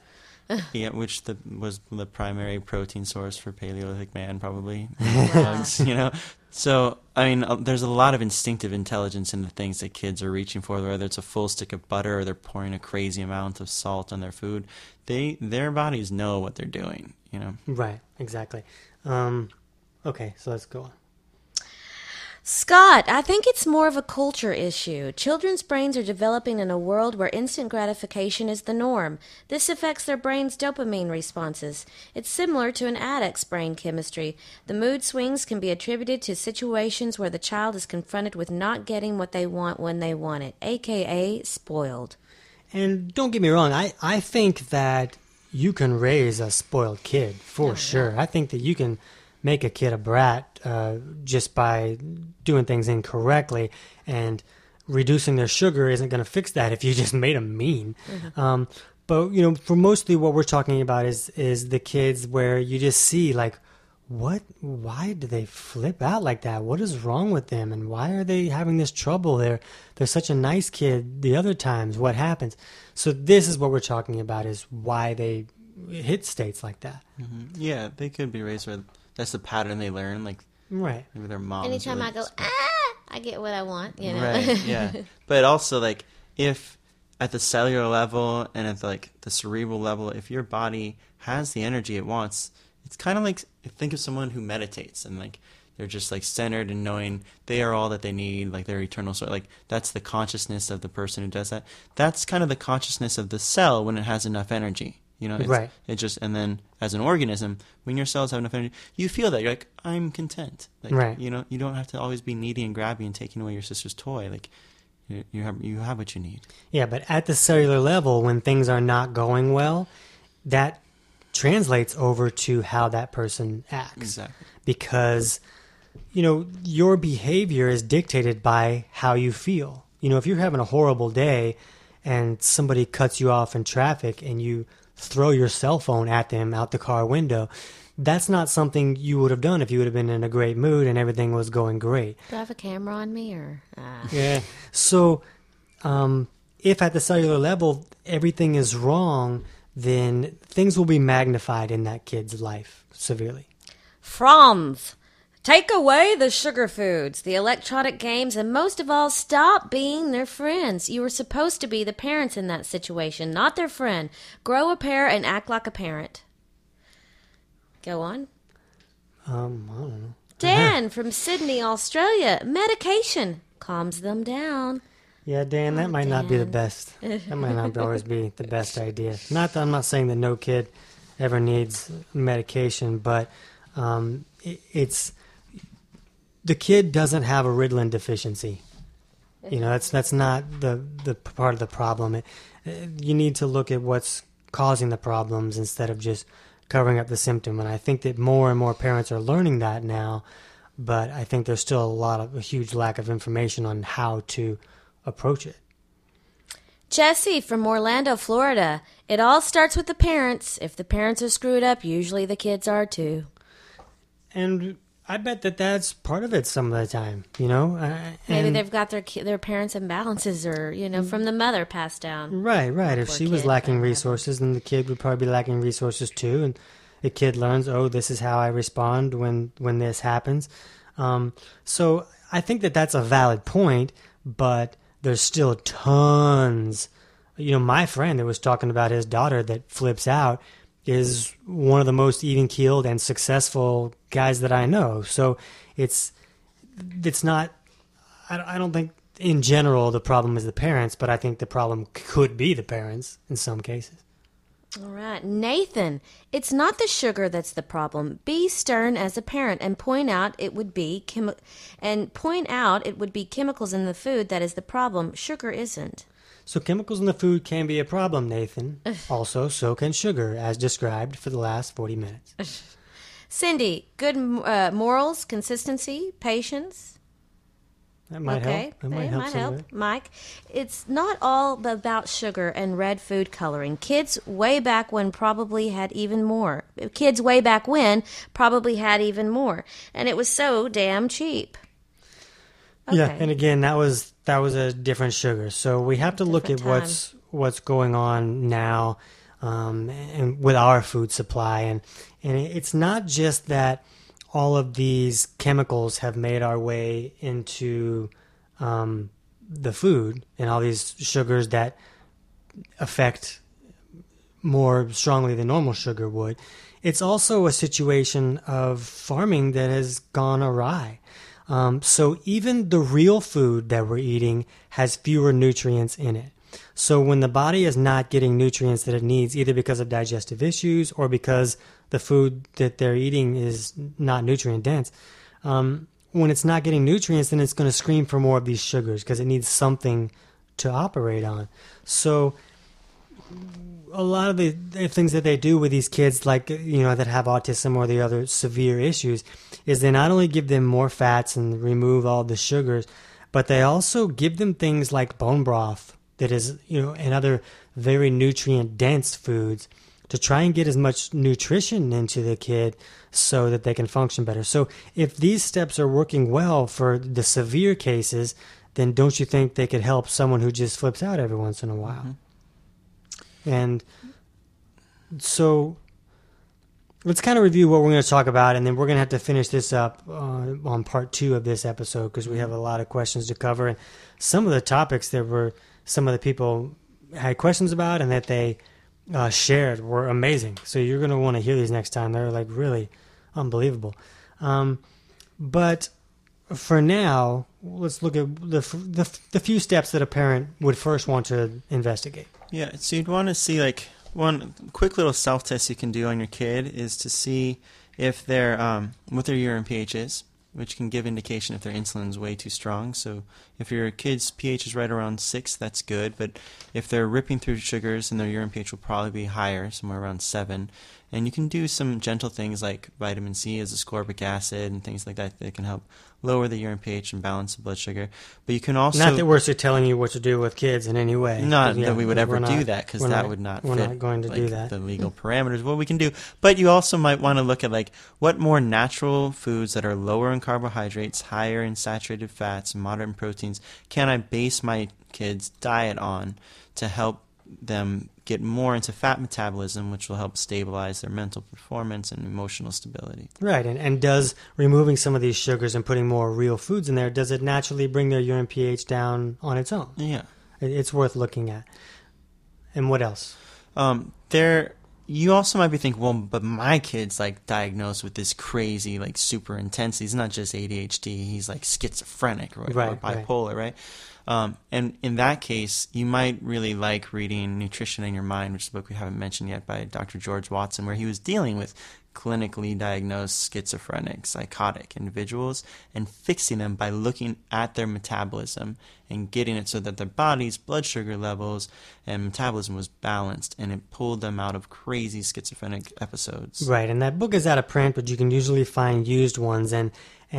S3: Yeah, which was the primary protein source for Paleolithic man, probably. Bugs, you know. So, I mean, there's a lot of instinctive intelligence in the things that kids are reaching for, whether it's a full stick of butter or they're pouring a crazy amount of salt on their food. Their bodies know what they're doing, you know.
S2: Right, exactly. Okay, so let's go on.
S1: Scott, I think it's more of a culture issue. Children's brains are developing in a world where instant gratification is the norm. This affects their brain's dopamine responses. It's similar to an addict's brain chemistry. The mood swings can be attributed to situations where the child is confronted with not getting what they want when they want it, aka spoiled.
S2: And don't get me wrong, I think that you can raise a spoiled kid, for sure. I think that you can make a kid a brat just by doing things incorrectly, and reducing their sugar isn't going to fix that if you just made them mean. But, you know, for mostly what we're talking about is the kids where you just see, like, why do they flip out like that? What is wrong with them? And why are they having this trouble? They're such a nice kid the other times. What happens? So this is what we're talking about, is why they hit states like that.
S3: Mm-hmm. Yeah, they could be raised with, that's the pattern they learn, like,
S2: right.
S3: Maybe their mom.
S1: Anytime I go, I get what I want, you know.
S3: Right, yeah. But also, like, if at the cellular level and at the cerebral level, if your body has the energy it wants, it's kind of like, think of someone who meditates and, like, they're just, like, centered and knowing they are all that they need, like, their eternal soul. Like, that's the consciousness of the person who does that. That's kind of the consciousness of the cell when it has enough energy. You know,
S2: right.
S3: It just, and then as an organism, when your cells have enough energy, you feel that. You're like, I'm content. Like,
S2: right.
S3: You know, you don't have to always be needy and grabby and taking away your sister's toy. Like, you have what you need.
S2: Yeah, but at the cellular level, when things are not going well, that translates over to how that person acts.
S3: Exactly.
S2: Because, you know, your behavior is dictated by how you feel. You know, if you're having a horrible day and somebody cuts you off in traffic and you throw your cell phone at them out the car window, that's not something you would have done if you would have been in a great mood and everything was going great.
S1: Do I have a camera on me, or?
S2: Yeah. So, if at the cellular level everything is wrong, then things will be magnified in that kid's life severely.
S1: Franz, take away the sugar foods, the electronic games, and most of all, stop being their friends. You were supposed to be the parents in that situation, not their friend. Grow a pair and act like a parent. Go on.
S2: I don't know.
S1: Dan from Sydney, Australia. Medication calms them down.
S2: Yeah, Dan, that might not be the best. That might not always be the best idea. Not that I'm not saying that no kid ever needs medication, but it's the kid doesn't have a Ritalin deficiency. You know, that's not the part of the problem. You need to look at what's causing the problems instead of just covering up the symptom. And I think that more and more parents are learning that now, but I think there's still a huge lack of information on how to approach it.
S1: Jesse from Orlando, Florida. It all starts with the parents. If the parents are screwed up, usually the kids are too.
S2: And I bet that's part of it some of the time, you know.
S1: Maybe they've got their parents' imbalances, or from the mother passed down.
S2: Right. If she was lacking resources, then the kid would probably be lacking resources too, and the kid learns, oh, this is how I respond when this happens. So I think that's a valid point, but there's still tons. You know, my friend that was talking about his daughter that flips out is one of the most even-keeled and successful guys that I know. So it's not, I don't think in general the problem is the parents, but I think the problem could be the parents in some cases.
S1: All right. Nathan, it's not the sugar that's the problem. Be stern as a parent and point out it would be chemicals in the food that is the problem. Sugar isn't.
S2: So chemicals in the food can be a problem, Nathan. Also, so can sugar, as described for the last 40 minutes.
S1: Cindy, good morals, consistency, patience.
S2: That might help. That might help.
S1: Mike, it's not all about sugar and red food coloring. Kids way back when probably had even more. And it was so damn cheap. Okay.
S2: Yeah, and again, that was a different sugar. So we have to look at what's going on now. and with our food supply. And it's not just that all of these chemicals have made our way into the food and all these sugars that affect more strongly than normal sugar would. It's also a situation of farming that has gone awry. So even the real food that we're eating has fewer nutrients in it. So when the body is not getting nutrients that it needs, either because of digestive issues or because the food that they're eating is not nutrient dense, when it's not getting nutrients, then it's going to scream for more of these sugars because it needs something to operate on. So a lot of the things that they do with these kids, like, that have autism or the other severe issues, is they not only give them more fats and remove all the sugars, but they also give them things like bone broth that is, and other very nutrient dense foods to try and get as much nutrition into the kid so that they can function better. So if these steps are working well for the severe cases, then don't you think they could help someone who just flips out every once in a while? Mm-hmm. And so let's kind of review what we're going to talk about, and then we're going to have to finish this up on part 2 of this episode because we have a lot of questions to cover. And some of the topics that some of the people had questions about and that they shared were amazing. So you're going to want to hear these next time. They're like really unbelievable. But for now, let's look at the few steps that a parent would first want to investigate.
S3: Yeah, so you'd want to see, like, one quick little self-test you can do on your kid is to see if they're what their urine pH is, which can give indication if their insulin is way too strong. So if your kid's pH is right around 6, that's good. But if they're ripping through sugars, then their urine pH will probably be higher, somewhere around 7. And you can do some gentle things like vitamin C as ascorbic acid and things like that that can help lower the urine pH and balance the blood sugar. But you can also...
S2: Not that we're telling you what to do with kids in any way.
S3: Not that we would ever do that, because that would not fit.
S2: We're not going to do that.
S3: The legal parameters. What we can do. But you also might want to look at, like, what more natural foods that are lower in carbohydrates, higher in saturated fats, moderate in proteins, can I base my kids' diet on to help them get more into fat metabolism, which will help stabilize their mental performance and emotional stability.
S2: Right, and does removing some of these sugars and putting more real foods in there, does it naturally bring their urine pH down on its own?
S3: Yeah.
S2: It's worth looking at. And what else?
S3: You also might be thinking, well, but my kid's like diagnosed with this crazy, like super intense. He's not just ADHD, he's like schizophrenic or bipolar, right? And in that case, you might really like reading Nutrition in Your Mind, which is a book we haven't mentioned yet by Dr. George Watson, where he was dealing with clinically diagnosed schizophrenic, psychotic individuals and fixing them by looking at their metabolism and getting it so that their body's blood sugar levels and metabolism was balanced, and it pulled them out of crazy schizophrenic episodes.
S2: Right, and that book is out of print, but you can usually find used ones, and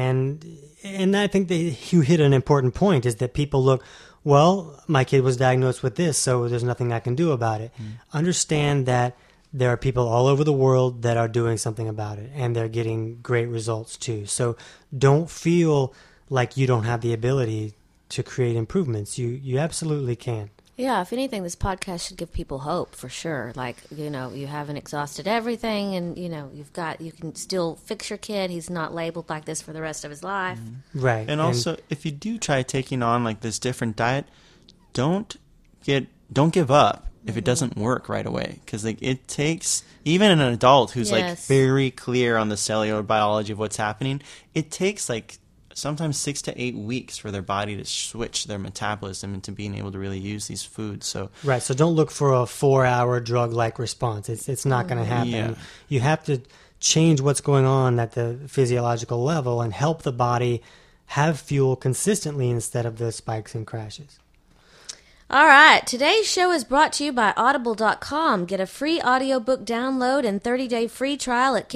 S2: I think that you hit an important point, is that people look, well, my kid was diagnosed with this, so there's nothing I can do about it. Understand that there are people all over the world that are doing something about it, and they're getting great results too. So don't feel like you don't have the ability to create improvements. You absolutely can.
S1: Yeah, if anything, this podcast should give people hope for sure. Like, you haven't exhausted everything, and you can still fix your kid. He's not labeled like this for the rest of his life.
S2: Right.
S3: And also, if you do try taking on like this different diet, don't give up if it doesn't work right away, because like it takes, even an adult who's like very clear on the cellular biology of what's happening, it takes like sometimes 6 to 8 weeks for their body to switch their metabolism into being able to really use these foods. So
S2: right, so don't look for a 4-hour drug-like response. It's not going to happen.
S3: Yeah.
S2: You have to change what's going on at the physiological level and help the body have fuel consistently instead of the spikes and crashes.
S1: All right, today's show is brought to you by Audible.com. Get a free audiobook download and 30-day free trial at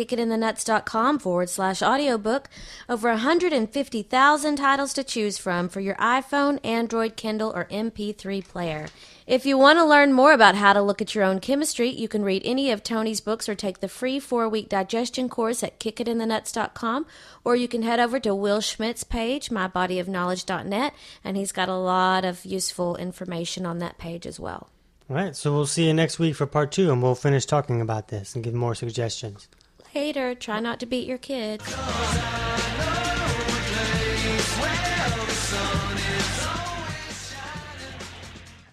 S1: kickitinthenuts.com/audiobook. Over 150,000 titles to choose from for your iPhone, Android, Kindle, or MP3 player. If you want to learn more about how to look at your own chemistry, you can read any of Tony's books or take the free 4-week digestion course at kickitinthenuts.com, or you can head over to Will Schmidt's page, mybodyofknowledge.net, and he's got a lot of useful information on that page as well.
S2: All right, so we'll see you next week for part 2, and we'll finish talking about this and give more suggestions.
S1: Later, try not to beat your kids.
S4: Where the sun is